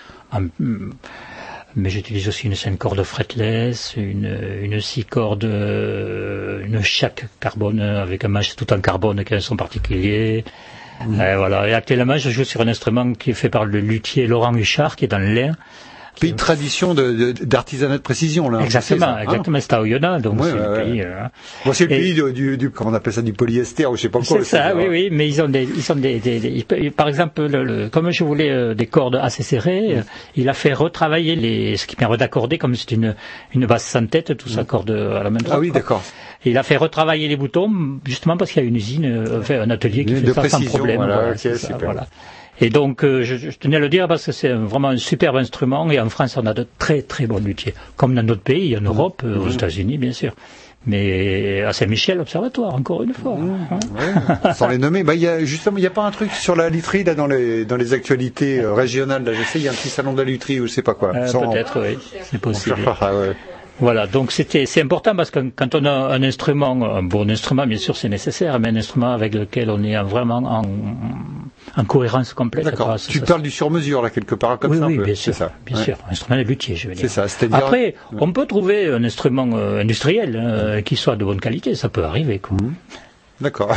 mais j'utilise aussi une 5 cordes fretless, une 6 cordes, une shack carbone avec un manche tout en carbone qui a un son particulier. Voilà. Et actuellement, je joue sur un instrument qui est fait par le luthier Laurent Huchard, qui est dans le Lain. Pays de tradition d'artisanat de précision, là. Exactement, exactement, c'est à Oyonnax, donc ouais, c'est le pays. Bon, c'est le pays du comment on appelle ça, du polyester, ou je sais pas quoi. C'est ça, oui, mais ils ont par exemple, comme je voulais des cordes assez serrées, il a fait retravailler ce qui permet d'accorder, comme c'est une basse sans tête, tout s'accorde à la même droite. Ah oui, d'accord. Et il a fait retravailler les boutons, justement parce qu'il y a une usine, un atelier qui fait ça sans problème. Voilà, okay, super. Voilà. Et donc, je tenais à le dire parce que c'est vraiment un superbe instrument, et en France, on a de très très bons luthiers. Comme dans d'autres pays, en Europe, aux États-Unis, bien sûr. Mais à Saint-Michel, observatoire, encore une fois. Ouais, sans les nommer. Bah, il y a pas un truc sur la lutherie, là, dans les actualités régionales, là, je sais, il y a un petit salon de la lutherie ou je sais pas quoi. Peut-être, oui, c'est possible. Ouais. Voilà, donc c'est important parce que quand on a un instrument, un bon instrument, bien sûr, c'est nécessaire, mais un instrument avec lequel on est vraiment en cohérence complète. D'accord. Tu parles du sur-mesure, là, quelque part, comme ça. Oui, un peu. bien sûr. C'est ça. Bien sûr. Un instrument de luthier, je veux dire. C'est ça. C'est-à-dire... Après, on peut trouver un instrument industriel qui soit de bonne qualité. Ça peut arriver, quoi. D'accord.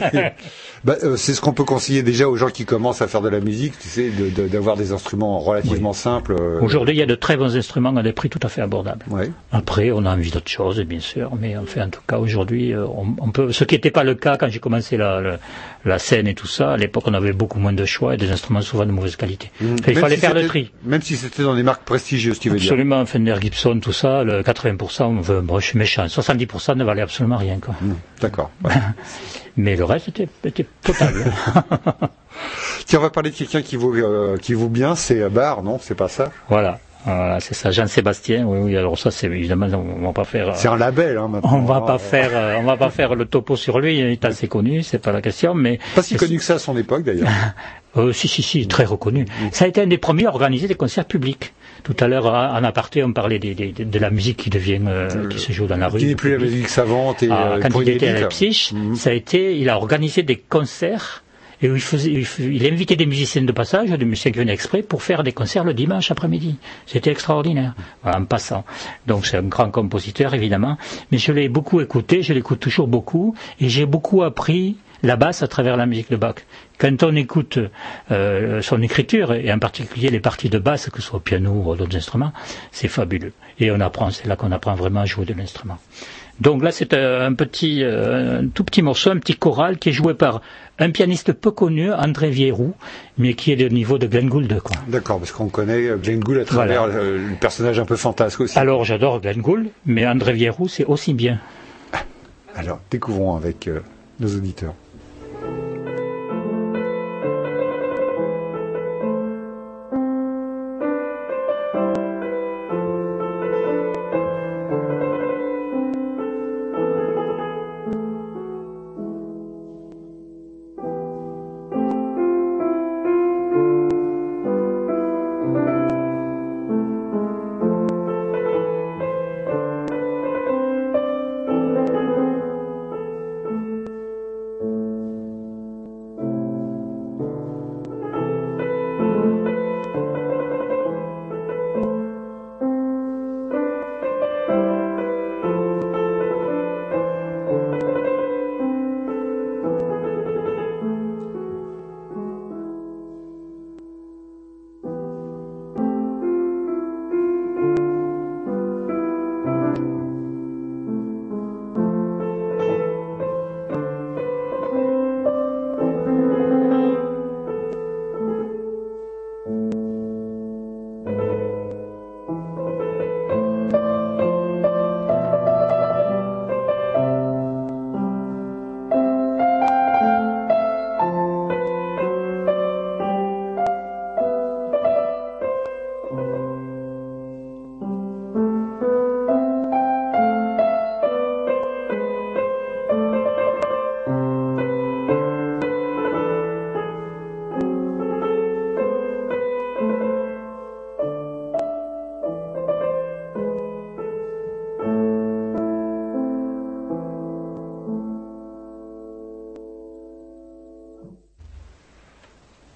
C'est ce qu'on peut conseiller déjà aux gens qui commencent à faire de la musique, tu sais, d'avoir des instruments relativement simples. Aujourd'hui, il y a de très bons instruments à des prix tout à fait abordables. Ouais. Après, on a envie d'autres choses, bien sûr, mais enfin, en tout cas, aujourd'hui, on peut. Ce qui n'était pas le cas quand j'ai commencé la scène et tout ça. À l'époque, on avait beaucoup moins de choix et des instruments souvent de mauvaise qualité. Il fallait faire le tri. Même si c'était dans des marques prestigieuses, tu veux dire. Absolument, Fender, Gibson, tout ça, le 80%, je suis méchant. 70% ne valait absolument rien, quoi. D'accord. Ouais. Mais le reste était total. Tiens, on va parler de quelqu'un qui vaut bien, c'est Barre, non? C'est pas ça? Voilà, c'est ça, Jean-Sébastien. Oui. Alors ça, c'est évidemment, on va pas faire. C'est un label, hein, maintenant. On va pas faire le topo sur lui. Il est assez connu, c'est pas la question, mais. Pas si connu que ça à son époque, d'ailleurs. Si, très reconnu. Ça a été un des premiers à organiser des concerts publics. Tout à l'heure, en aparté, on parlait de la musique qui devient, qui se joue dans la rue. Qui n'est plus la musique savante et quand il était à Leipzig, il a organisé des concerts et où il invitait des musiciens de passage, des musiciens qui venaient exprès pour faire des concerts le dimanche après-midi. C'était extraordinaire. Voilà, en passant. Donc c'est un grand compositeur, évidemment. Mais je l'ai beaucoup écouté, je l'écoute toujours beaucoup, et j'ai beaucoup appris la basse à travers la musique de Bach. Quand on écoute son écriture, et en particulier les parties de basse, que ce soit au piano ou d'autres instruments, c'est fabuleux. Et c'est là qu'on apprend vraiment à jouer de l'instrument. Donc là, c'est un tout petit morceau, un petit choral qui est joué par un pianiste peu connu, André Vierou, mais qui est du niveau de Glenn Gould, quoi. D'accord, parce qu'on connaît Glenn Gould à travers le personnage un peu fantasque aussi. Alors, j'adore Glenn Gould, mais André Vierou, c'est aussi bien. Alors, découvrons avec nos auditeurs.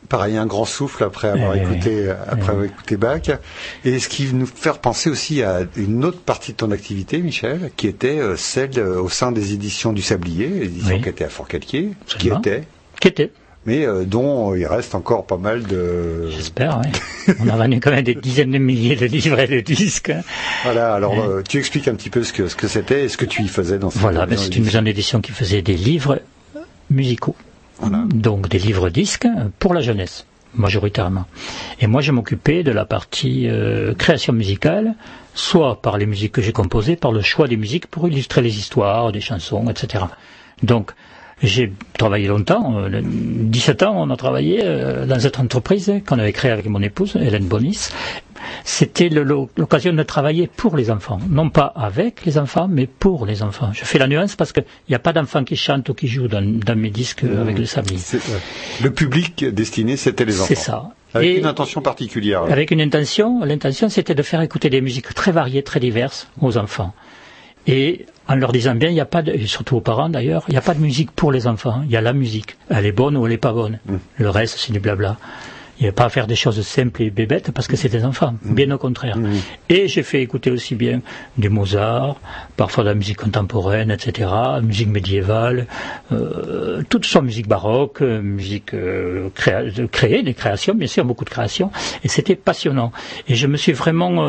Pareil, un grand souffle après avoir écouté Bach. Et ce qui nous fait penser aussi à une autre partie de ton activité, Michel, qui était celle au sein des éditions du Sablier, éditions qui étaient à Forcalquier, qui était. Mais dont il reste encore pas mal de... J'espère, oui. On a vendu quand même des dizaines de milliers de livres et de disques. Voilà, alors tu expliques un petit peu ce que c'était et ce que tu y faisais dans cette c'est une maison d'édition qui faisait des livres musicaux. Voilà. Donc des livres disques pour la jeunesse, majoritairement. Et moi je m'occupais de la partie création musicale, soit par les musiques que j'ai composées, par le choix des musiques pour illustrer les histoires, des chansons, etc. Donc j'ai travaillé longtemps, 17 ans on a travaillé dans cette entreprise qu'on avait créée avec mon épouse, Hélène Bonis. C'était l'occasion de travailler pour les enfants, non pas avec les enfants, mais pour les enfants. Je fais la nuance parce qu'il n'y a pas d'enfants qui chantent ou qui jouent dans mes disques avec le Sablier. Le public destiné, c'était les enfants. C'est ça. Avec une intention particulière. Avec une intention, l'intention c'était de faire écouter des musiques très variées, très diverses aux enfants. Et en leur disant bien, il n'y a pas et surtout aux parents d'ailleurs, il n'y a pas de musique pour les enfants, il y a la musique. Elle est bonne ou elle n'est pas bonne. Le reste, c'est du blabla. Il n'y a pas à faire des choses simples et bébêtes parce que c'est des enfants, bien au contraire. Et j'ai fait écouter aussi bien du Mozart, parfois de la musique contemporaine, etc., musique médiévale, toute sorte de musique baroque, musique créée, des créations, bien sûr, beaucoup de créations, et c'était passionnant. Et je me suis vraiment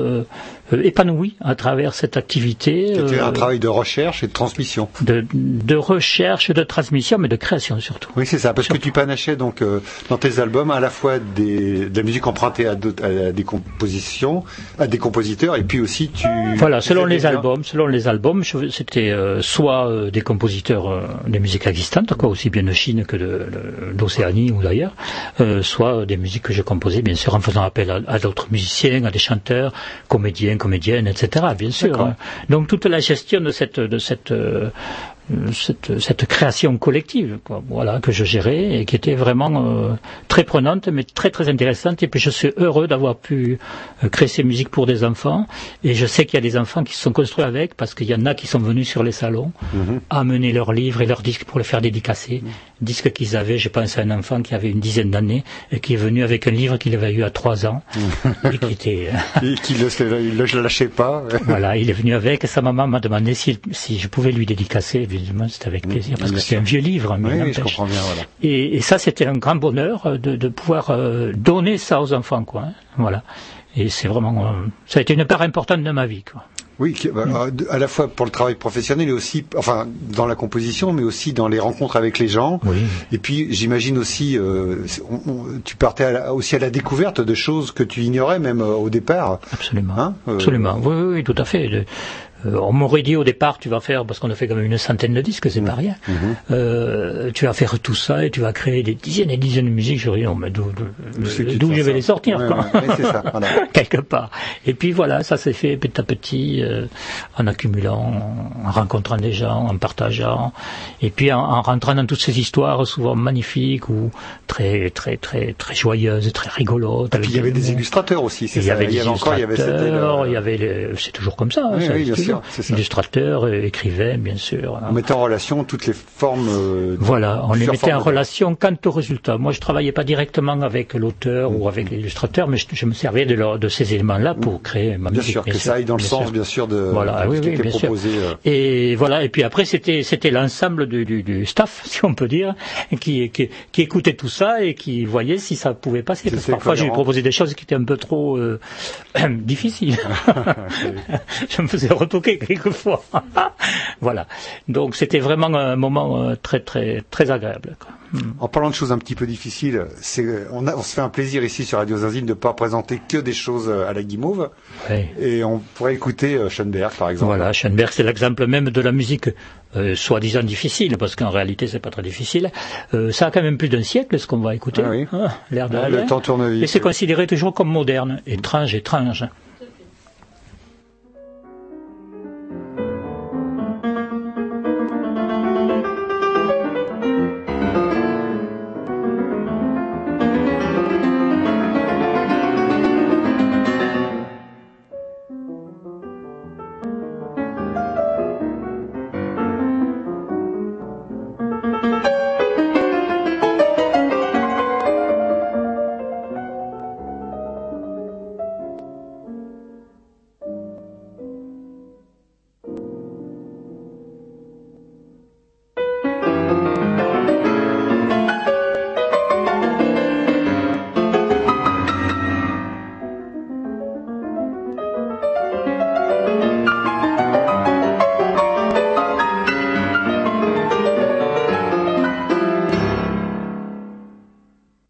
épanoui à travers cette activité. C'était un travail de recherche et de transmission. De recherche, de transmission, mais de création surtout. Oui, c'est ça, parce que tu panachais donc dans tes albums à la fois de la musique empruntée à des compositions, à des compositeurs, et puis aussi Voilà, selon les albums, c'était soit des compositeurs des musiques existantes, quoi, aussi bien de Chine que d'Océanie ou d'ailleurs, soit des musiques que je composais, bien sûr, en faisant appel à d'autres musiciens, à des chanteurs, comédiennes, etc., bien sûr. Hein. Donc toute la gestion de cette création collective, quoi, voilà, que je gérais et qui était vraiment très prenante, mais très très intéressante. Et puis je suis heureux d'avoir pu créer ces musiques pour des enfants. Et je sais qu'il y a des enfants qui se sont construits avec, parce qu'il y en a qui sont venus sur les salons amener leurs livres et leurs disques pour les faire dédicacer. Disques qu'ils avaient, je pense à un enfant qui avait une dizaine d'années et qui est venu avec un livre qu'il avait eu à 3 ans et qui était et qui ne lâchait pas. Voilà, il est venu avec et sa maman m'a demandé si je pouvais lui dédicacer. Évidemment, c'était avec plaisir parce que c'est un vieux livre. Mais oui, je comprends bien. Voilà. Et ça, c'était un grand bonheur de pouvoir donner ça aux enfants, quoi. Hein, voilà. Et c'est vraiment, ça a été une part importante de ma vie, quoi. Oui, à la fois pour le travail professionnel et aussi, enfin, dans la composition, mais aussi dans les rencontres avec les gens. Oui. Et puis, j'imagine aussi, tu partais aussi à la découverte de choses que tu ignorais même au départ. Absolument. Hein absolument. Oui, tout à fait. On m'aurait dit au départ, tu vas faire, parce qu'on a fait quand même une centaine de disques, c'est pas rien, tu vas faire tout ça et tu vas créer des dizaines et dizaines de musiques. Je dis, non, mais d'où je vais les sortir, quoi. Ouais, c'est ça, voilà. Quelque part. Et puis voilà, ça s'est fait petit à petit, en accumulant, en rencontrant des gens, en partageant, et puis en rentrant dans toutes ces histoires souvent magnifiques ou très, très, très, très joyeuses, très rigolotes. Et puis il y avait des illustrateurs aussi, c'est ça. Il y avait c'est toujours comme ça. Oui, ça oui, bien sûr. Illustrateur, écrivain, bien sûr. On mettait en relation toutes les formes. Voilà, on les mettait en relation quant au résultat. Moi, je travaillais pas directement avec l'auteur ou avec l'illustrateur, mais je me servais de ces éléments-là pour créer ma musique. Bien sûr, que ça aille dans le sens, bien sûr, de ce qui était proposé. Et voilà, et puis après, c'était l'ensemble du staff, si on peut dire, qui écoutait tout ça et qui voyait si ça pouvait passer. Parce que parfois, j'ai proposé des choses qui étaient un peu trop difficiles. Je me faisais retoquer quelquefois. Voilà. Donc c'était vraiment un moment très très très agréable, quoi. En parlant de choses un petit peu difficiles, on se fait un plaisir ici sur Radio Zanzine de ne pas présenter que des choses à la guimauve. Oui. Et on pourrait écouter Schoenberg, par exemple. Voilà, Schoenberg, c'est l'exemple même de la musique soi-disant difficile, parce qu'en réalité, c'est pas très difficile. Ça a quand même plus d'un siècle, ce qu'on va écouter. Ah oui. L'air de le temps tourne vite. Et c'est considéré toujours comme moderne. Étrange.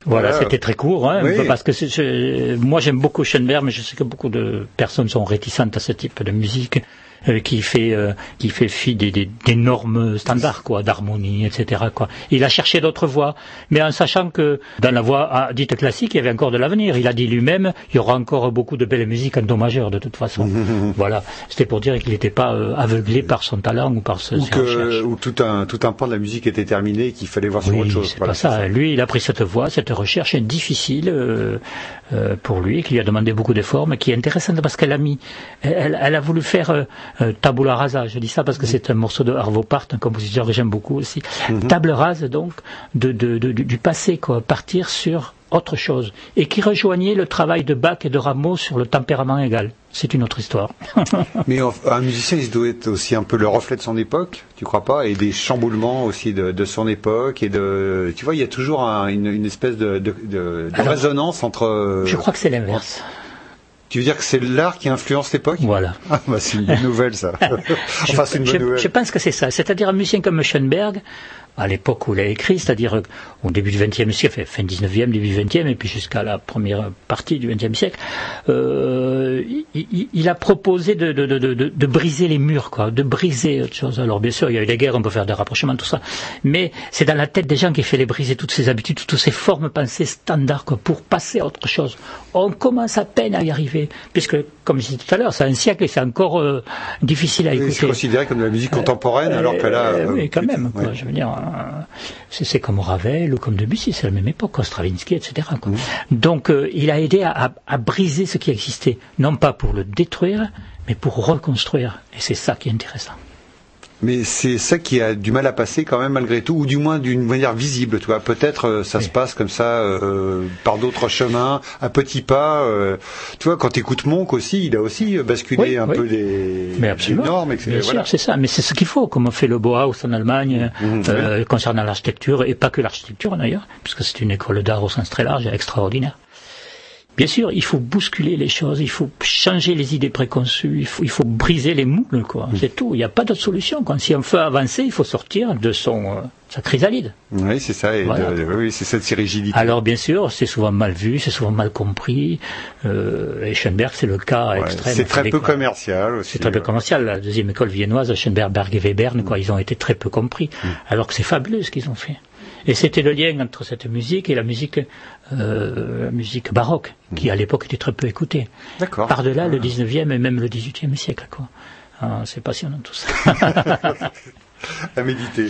Voilà, c'était très court, hein, oui. parce que moi j'aime beaucoup Schoenberg, mais je sais que beaucoup de personnes sont réticentes à ce type de musique qui fait fi des normes standards, quoi, d'harmonie, etc., quoi. Il a cherché d'autres voies, mais en sachant que dans la voie dite classique, il y avait encore de l'avenir. Il a dit lui-même, il y aura encore beaucoup de belles musiques en do majeur, de toute façon. Voilà, c'était pour dire qu'il n'était pas aveuglé par son talent ou par ses recherches. Ou tout un pan de la musique était terminé et qu'il fallait voir sur autre chose. C'est pas ça. Lui, il a pris cette voie, cette recherche difficile pour lui, qui lui a demandé beaucoup d'efforts, mais qui est intéressante parce qu'elle a voulu faire tabula rasa. Je dis ça parce que c'est un morceau de Arvo Pärt, un compositeur que j'aime beaucoup aussi. Table rase, donc, du passé, quoi. Partir sur autre chose. Et qui rejoignait le travail de Bach et de Rameau sur le tempérament égal. C'est une autre histoire. Mais un musicien, il doit être aussi un peu le reflet de son époque, tu crois pas? Et des chamboulements aussi de son époque. Tu vois, il y a toujours une espèce de résonance entre... Je crois que c'est l'inverse. Tu veux dire que c'est l'art qui influence l'époque? Voilà. Ah, bah, c'est une bonne nouvelle, ça. Enfin, c'est une bonne nouvelle. Je pense que c'est ça. C'est-à-dire un musicien comme Schoenberg, à l'époque où il a écrit, c'est-à-dire au début du XXe siècle, fin 19e, début XXe, et puis jusqu'à la première partie du XXe siècle, il a proposé de briser les murs, quoi, de briser autre chose. Alors bien sûr, il y a eu des guerres, on peut faire des rapprochements, tout ça, mais c'est dans la tête des gens qu'il fait les briser toutes ces habitudes, toutes ces formes pensées standards, quoi, pour passer à autre chose. On commence à peine à y arriver, puisque, comme je disais tout à l'heure, c'est un siècle et c'est encore difficile à écouter. C'est considéré comme de la musique contemporaine, alors qu'elle a... oui, quand même, quoi, je veux dire... c'est comme Ravel ou comme Debussy, c'est la même époque, quoi, Stravinsky, etc., quoi. Donc il a aidé à briser ce qui existait, non pas pour le détruire, mais pour reconstruire. Et c'est ça qui est intéressant. Mais c'est ça qui a du mal à passer quand même malgré tout, ou du moins d'une manière visible, tu vois. Peut-être ça se passe comme ça par d'autres chemins, à petits pas. Tu vois, quand tu écoutes Monk aussi, il a aussi basculé un peu des normes, etc. Bien sûr, c'est ça. Mais c'est ce qu'il faut, comme on fait le Bauhaus en Allemagne, concernant l'architecture, et pas que l'architecture d'ailleurs, puisque c'est une école d'art au sens très large et extraordinaire. Bien sûr, il faut bousculer les choses, il faut changer les idées préconçues, il faut briser les moules, quoi. C'est tout. Il n'y a pas d'autre solution, quoi. Si on veut avancer, il faut sortir de sa chrysalide. Oui, c'est ça. Voilà. Oui, c'est cette rigidité. Alors, bien sûr, c'est souvent mal vu, c'est souvent mal compris. Et Schoenberg, c'est le cas extrême. C'est très peu commercial aussi. C'est très peu commercial. La deuxième école viennoise, Schoenberg, Berg et Webern, quoi, ils ont été très peu compris. Alors que c'est fabuleux ce qu'ils ont fait. Et c'était le lien entre cette musique et la musique baroque, qui à l'époque était très peu écoutée. D'accord. Par-delà le 19e et même le 18e siècle, quoi. C'est passionnant tout ça. À méditer.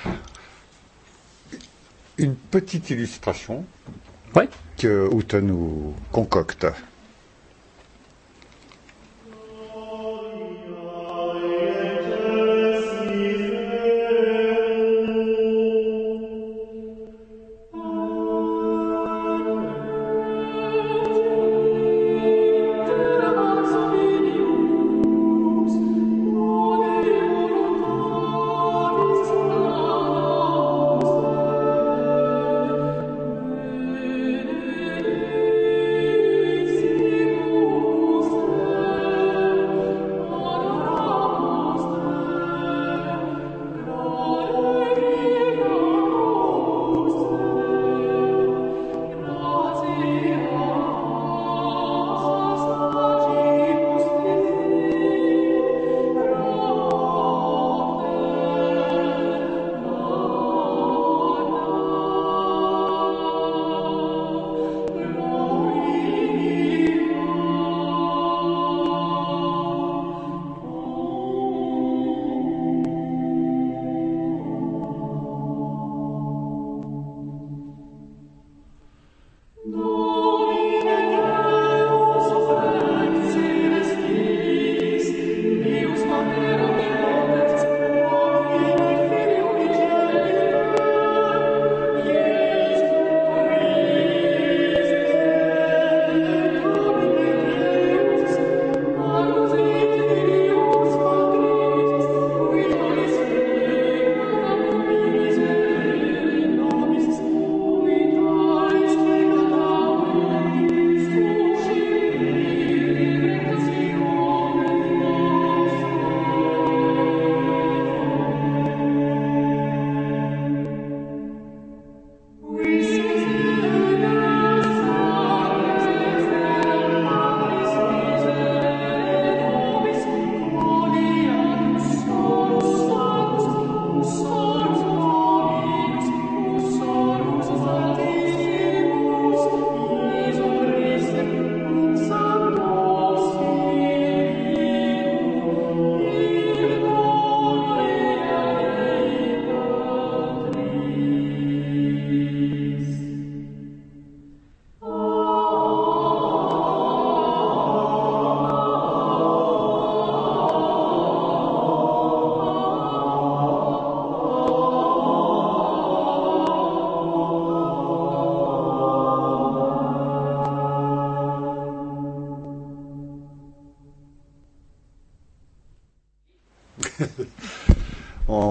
Une petite illustration que Ute nous concocte.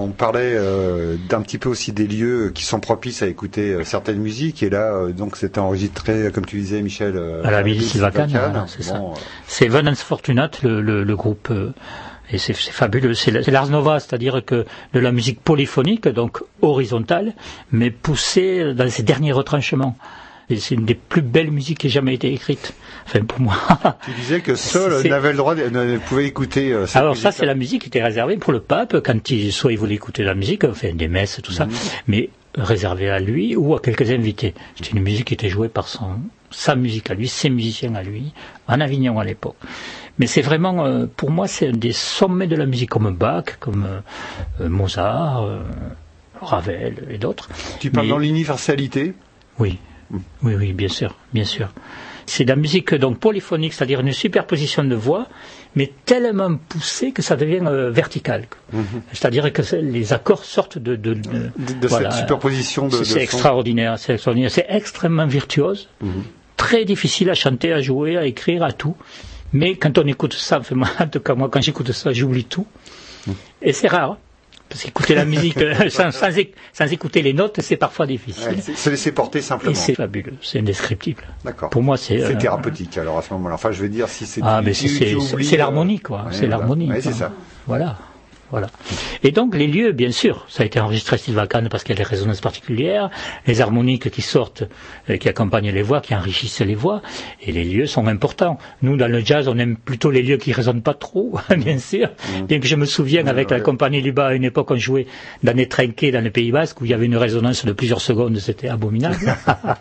on parlait d'un petit peu aussi des lieux qui sont propices à écouter certaines musiques. Et là, donc, c'était enregistré, comme tu disais, Michel, à la ville Sylvacane. Voilà, c'est ça. C'est Venance Fortunat, le groupe. Et c'est fabuleux. C'est l'Ars Nova, c'est-à-dire que de la musique polyphonique, donc horizontale, mais poussée dans ses derniers retranchements. Et c'est une des plus belles musiques qui ait jamais été écrite. Enfin, pour moi. Tu disais que seul n'avait le droit, ne pouvait écouter cette Alors musique. Ça, c'est la musique qui était réservée pour le pape, quand soit il voulait écouter la musique, enfin des messes, tout ça, mais réservée à lui ou à quelques invités. C'était une musique qui était jouée par sa musique à lui, ses musiciens à lui, en Avignon à l'époque. Mais c'est vraiment, pour moi, c'est un des sommets de la musique, comme Bach, comme Mozart, Ravel et d'autres. Tu parles dans l'universalité? Oui. Oui, bien sûr. C'est de la musique donc polyphonique, c'est-à-dire une superposition de voix, mais tellement poussée que ça devient vertical. C'est-à-dire que les accords sortent de voilà, cette superposition de c'est extraordinaire, c'est extrêmement virtuose, très difficile à chanter, à jouer, à écrire, à tout. Mais quand on écoute ça, enfin, en tout cas moi quand j'écoute ça, j'oublie tout. Et c'est rare. Parce qu'écouter la musique sans écouter les notes, c'est parfois difficile. Ouais, se laisser porter simplement. Et c'est fabuleux, c'est indescriptible. D'accord. Pour moi, c'est thérapeutique. Alors à ce moment-là, enfin, je vais dire si c'est. Mais c'est l'harmonie, quoi. Ouais, c'est l'harmonie. Ouais, c'est ça. Voilà. Et donc les lieux, bien sûr, ça a été enregistré à Sylvacane parce qu'il y a des résonances particulières, les harmoniques qui sortent, qui accompagnent les voix, qui enrichissent les voix, et les lieux sont importants. Nous, dans le jazz, on aime plutôt les lieux qui résonnent pas trop, bien sûr. Bien que je me souvienne, avec la compagnie Luba, à une époque, on jouait dans des trinquets dans le Pays Basque, où il y avait une résonance de plusieurs secondes, c'était abominable.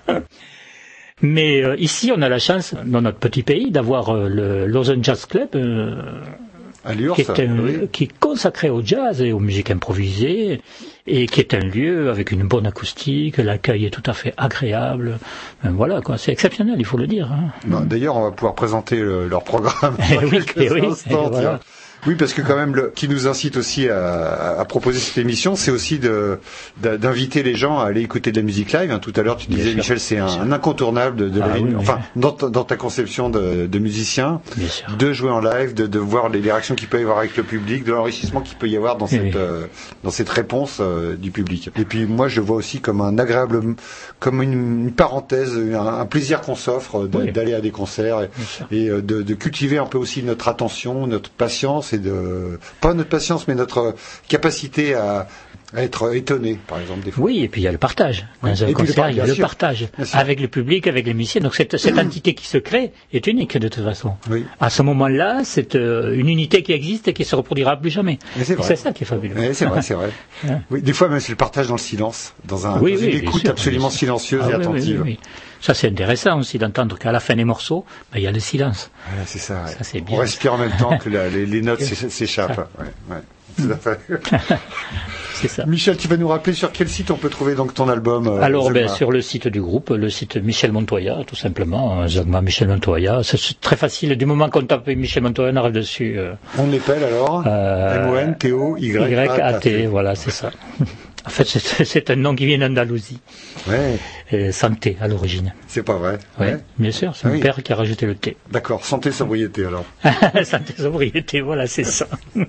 Mais ici, on a la chance, dans notre petit pays, d'avoir le Lausanne Jazz Club, à Lurs, qui est consacré au jazz et aux musiques improvisées, et qui est un lieu avec une bonne acoustique, l'accueil est tout à fait agréable. Voilà, quoi, c'est exceptionnel, il faut le dire. Non, d'ailleurs, on va pouvoir présenter leur programme. Voilà. Oui, parce que quand même, qui nous incite aussi à proposer cette émission, c'est aussi d'inviter les gens à aller écouter de la musique live. Tout à l'heure, tu disais, Michel, c'est un incontournable de la vie. Enfin, dans ta conception de musicien, de jouer en live, de voir les réactions qu'il peut y avoir avec le public, de l'enrichissement qu'il peut y avoir dans cette réponse du public. Et puis moi, je vois aussi comme un agréable, comme une parenthèse, un plaisir qu'on s'offre d'aller à des concerts et de cultiver un peu aussi notre attention, notre patience. Pas notre patience, mais notre capacité à être étonné, par exemple, des fois. Oui, et puis il y a le partage. Dans un concert, il y a le partage avec le public, avec les musiciens. Donc cette entité qui se crée est unique de toute façon. Oui. À ce moment-là, c'est une unité qui existe et qui se reproduira plus jamais. C'est ça qui est fabuleux. C'est vrai. Oui, des fois même c'est le partage dans le silence, dans une écoute absolument silencieuse et attentive. Oui. Ça c'est intéressant aussi d'entendre qu'à la fin des morceaux, il y a le silence. C'est ça. Ça c'est bien. On respire en même temps que les notes s'échappent. Tout à fait. C'est ça. Michel, tu vas nous rappeler sur quel site on peut trouver donc ton album Alors, sur le site du groupe, le site Michel Montoya, tout simplement. Zagma Michel Montoya. C'est très facile. Du moment qu'on tape Michel Montoya, on arrive dessus. On l'appelle alors M-O-N-T-O-Y-A-T. Voilà, c'est ça. En fait, c'est un nom qui vient d'Andalousie. Santé, à l'origine. C'est pas vrai? Ouais, bien sûr, c'est mon père qui a rajouté le T. D'accord, santé, sobriété alors. Santé, sobriété, voilà, c'est ça.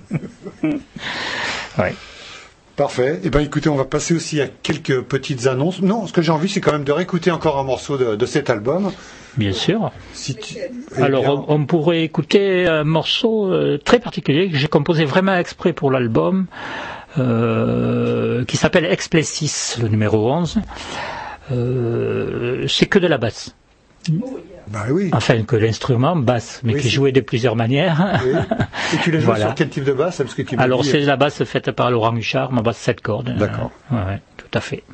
Parfait. Eh ben, écoutez, on va passer aussi à quelques petites annonces. Non, ce que j'ai envie, c'est quand même de réécouter encore un morceau de cet album. Bien sûr. Alors, on pourrait écouter un morceau très particulier que j'ai composé vraiment exprès pour l'album, qui s'appelle Explessis, le numéro 11. C'est que de la basse. Enfin, que l'instrument basse, mais qui est joué de plusieurs manières. Et tu l'as joué sur quel type de basse? Parce que Alors, c'est la basse faite par Laurent Huchard, ma basse 7 cordes. D'accord. Tout à fait.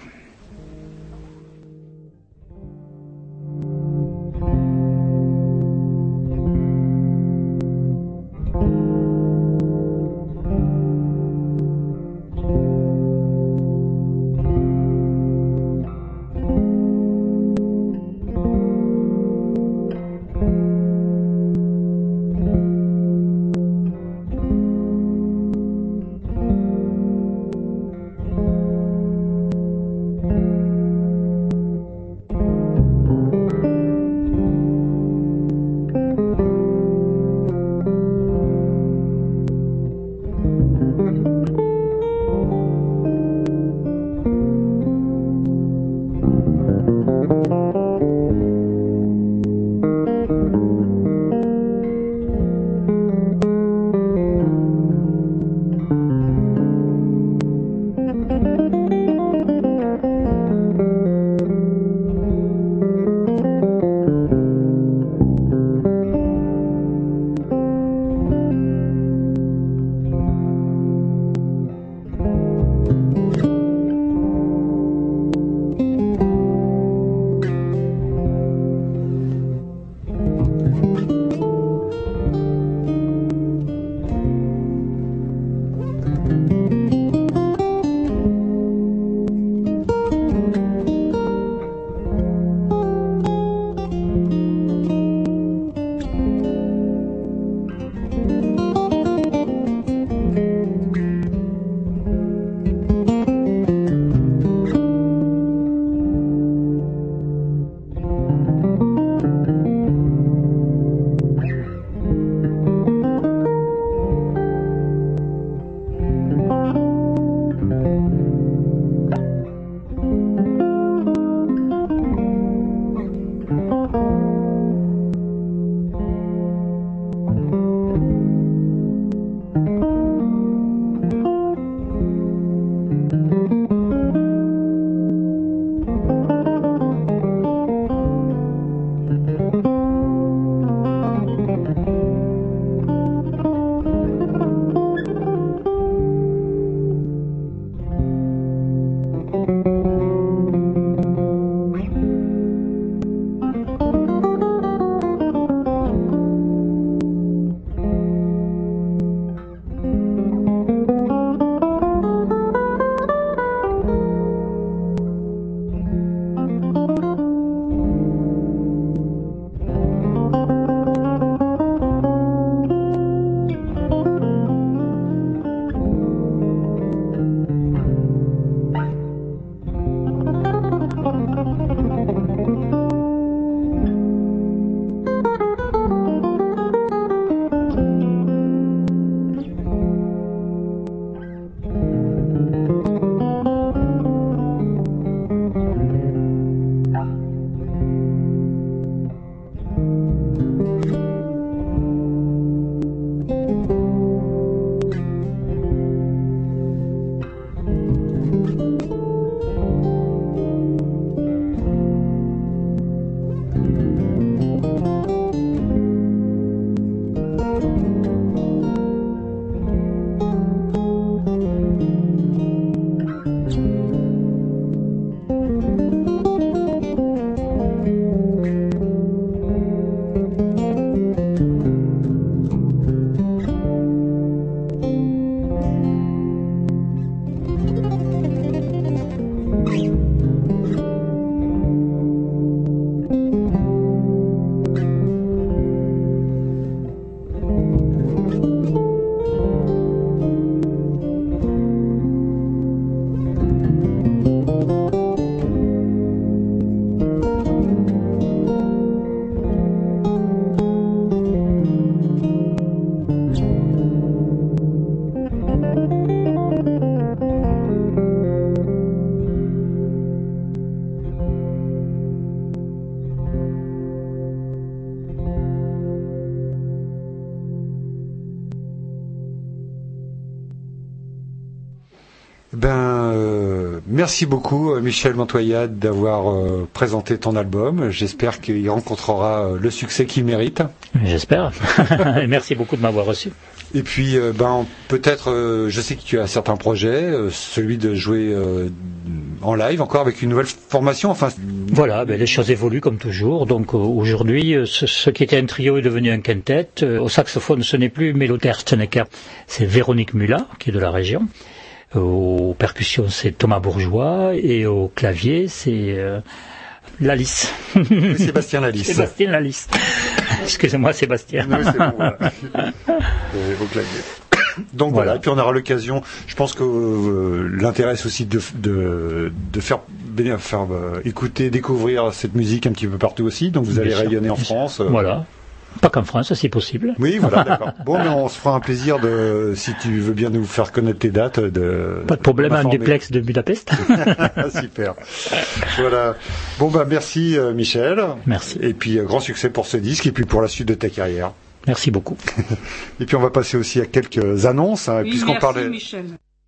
merci beaucoup Michel Montoya d'avoir présenté ton album. J'espère qu'il rencontrera le succès qu'il mérite. J'espère. Merci beaucoup de m'avoir reçu. Et puis, peut-être, je sais que tu as certains projets, celui de jouer en live, encore avec une nouvelle formation. Enfin, voilà, les choses évoluent comme toujours. Donc aujourd'hui, ce qui était un trio est devenu un quintet. Au saxophone, ce n'est plus Mélo Terstenecker, c'est Véronique Mulat, qui est de la région. Aux percussions, c'est Thomas Bourgeois, et au clavier, c'est Lalice. Sébastien Lalice. Sébastien Lalice. Excusez-moi, Sébastien. Oui, c'est bon, voilà. Au clavier. Donc voilà. Et puis on aura l'occasion. Je pense que l'intérêt c'est aussi de faire écouter, découvrir cette musique un petit peu partout aussi. Donc vous allez rayonner en France. Voilà. Pas qu'en France, si possible. Oui, voilà, d'accord. Bon, mais on se fera un plaisir si tu veux bien nous faire connaître tes dates. Pas de problème, un duplex de Budapest. Super. Voilà. Bon, merci Michel. Merci. Et puis grand succès pour ce disque et puis pour la suite de ta carrière. Merci beaucoup. Et puis on va passer aussi à quelques annonces, oui, puisqu'on merci parlait. Michel.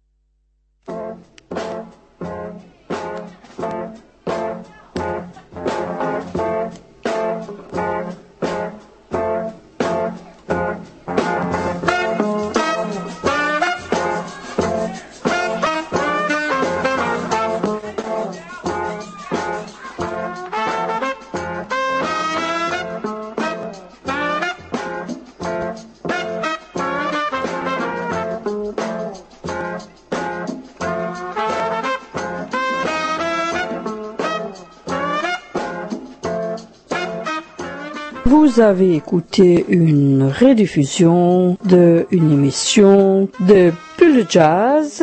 Vous avez écouté une rediffusion d'une émission de Bulle Jazz.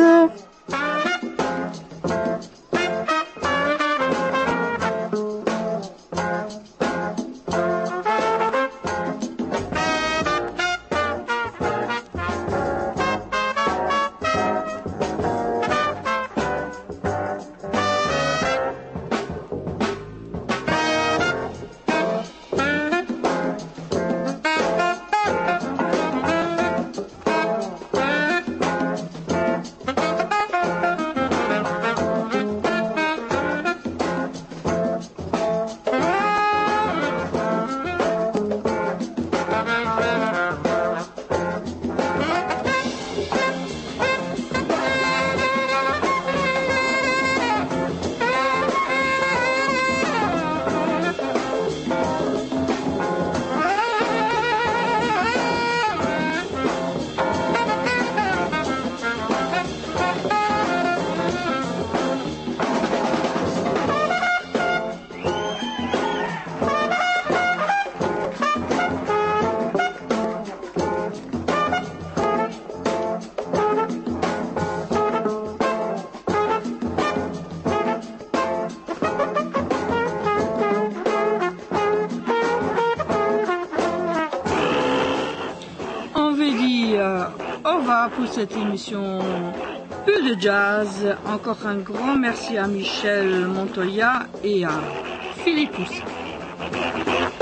Au revoir pour cette émission Bulle de Jazz. Encore un grand merci à Michel Montoya et à Philippe Poussin.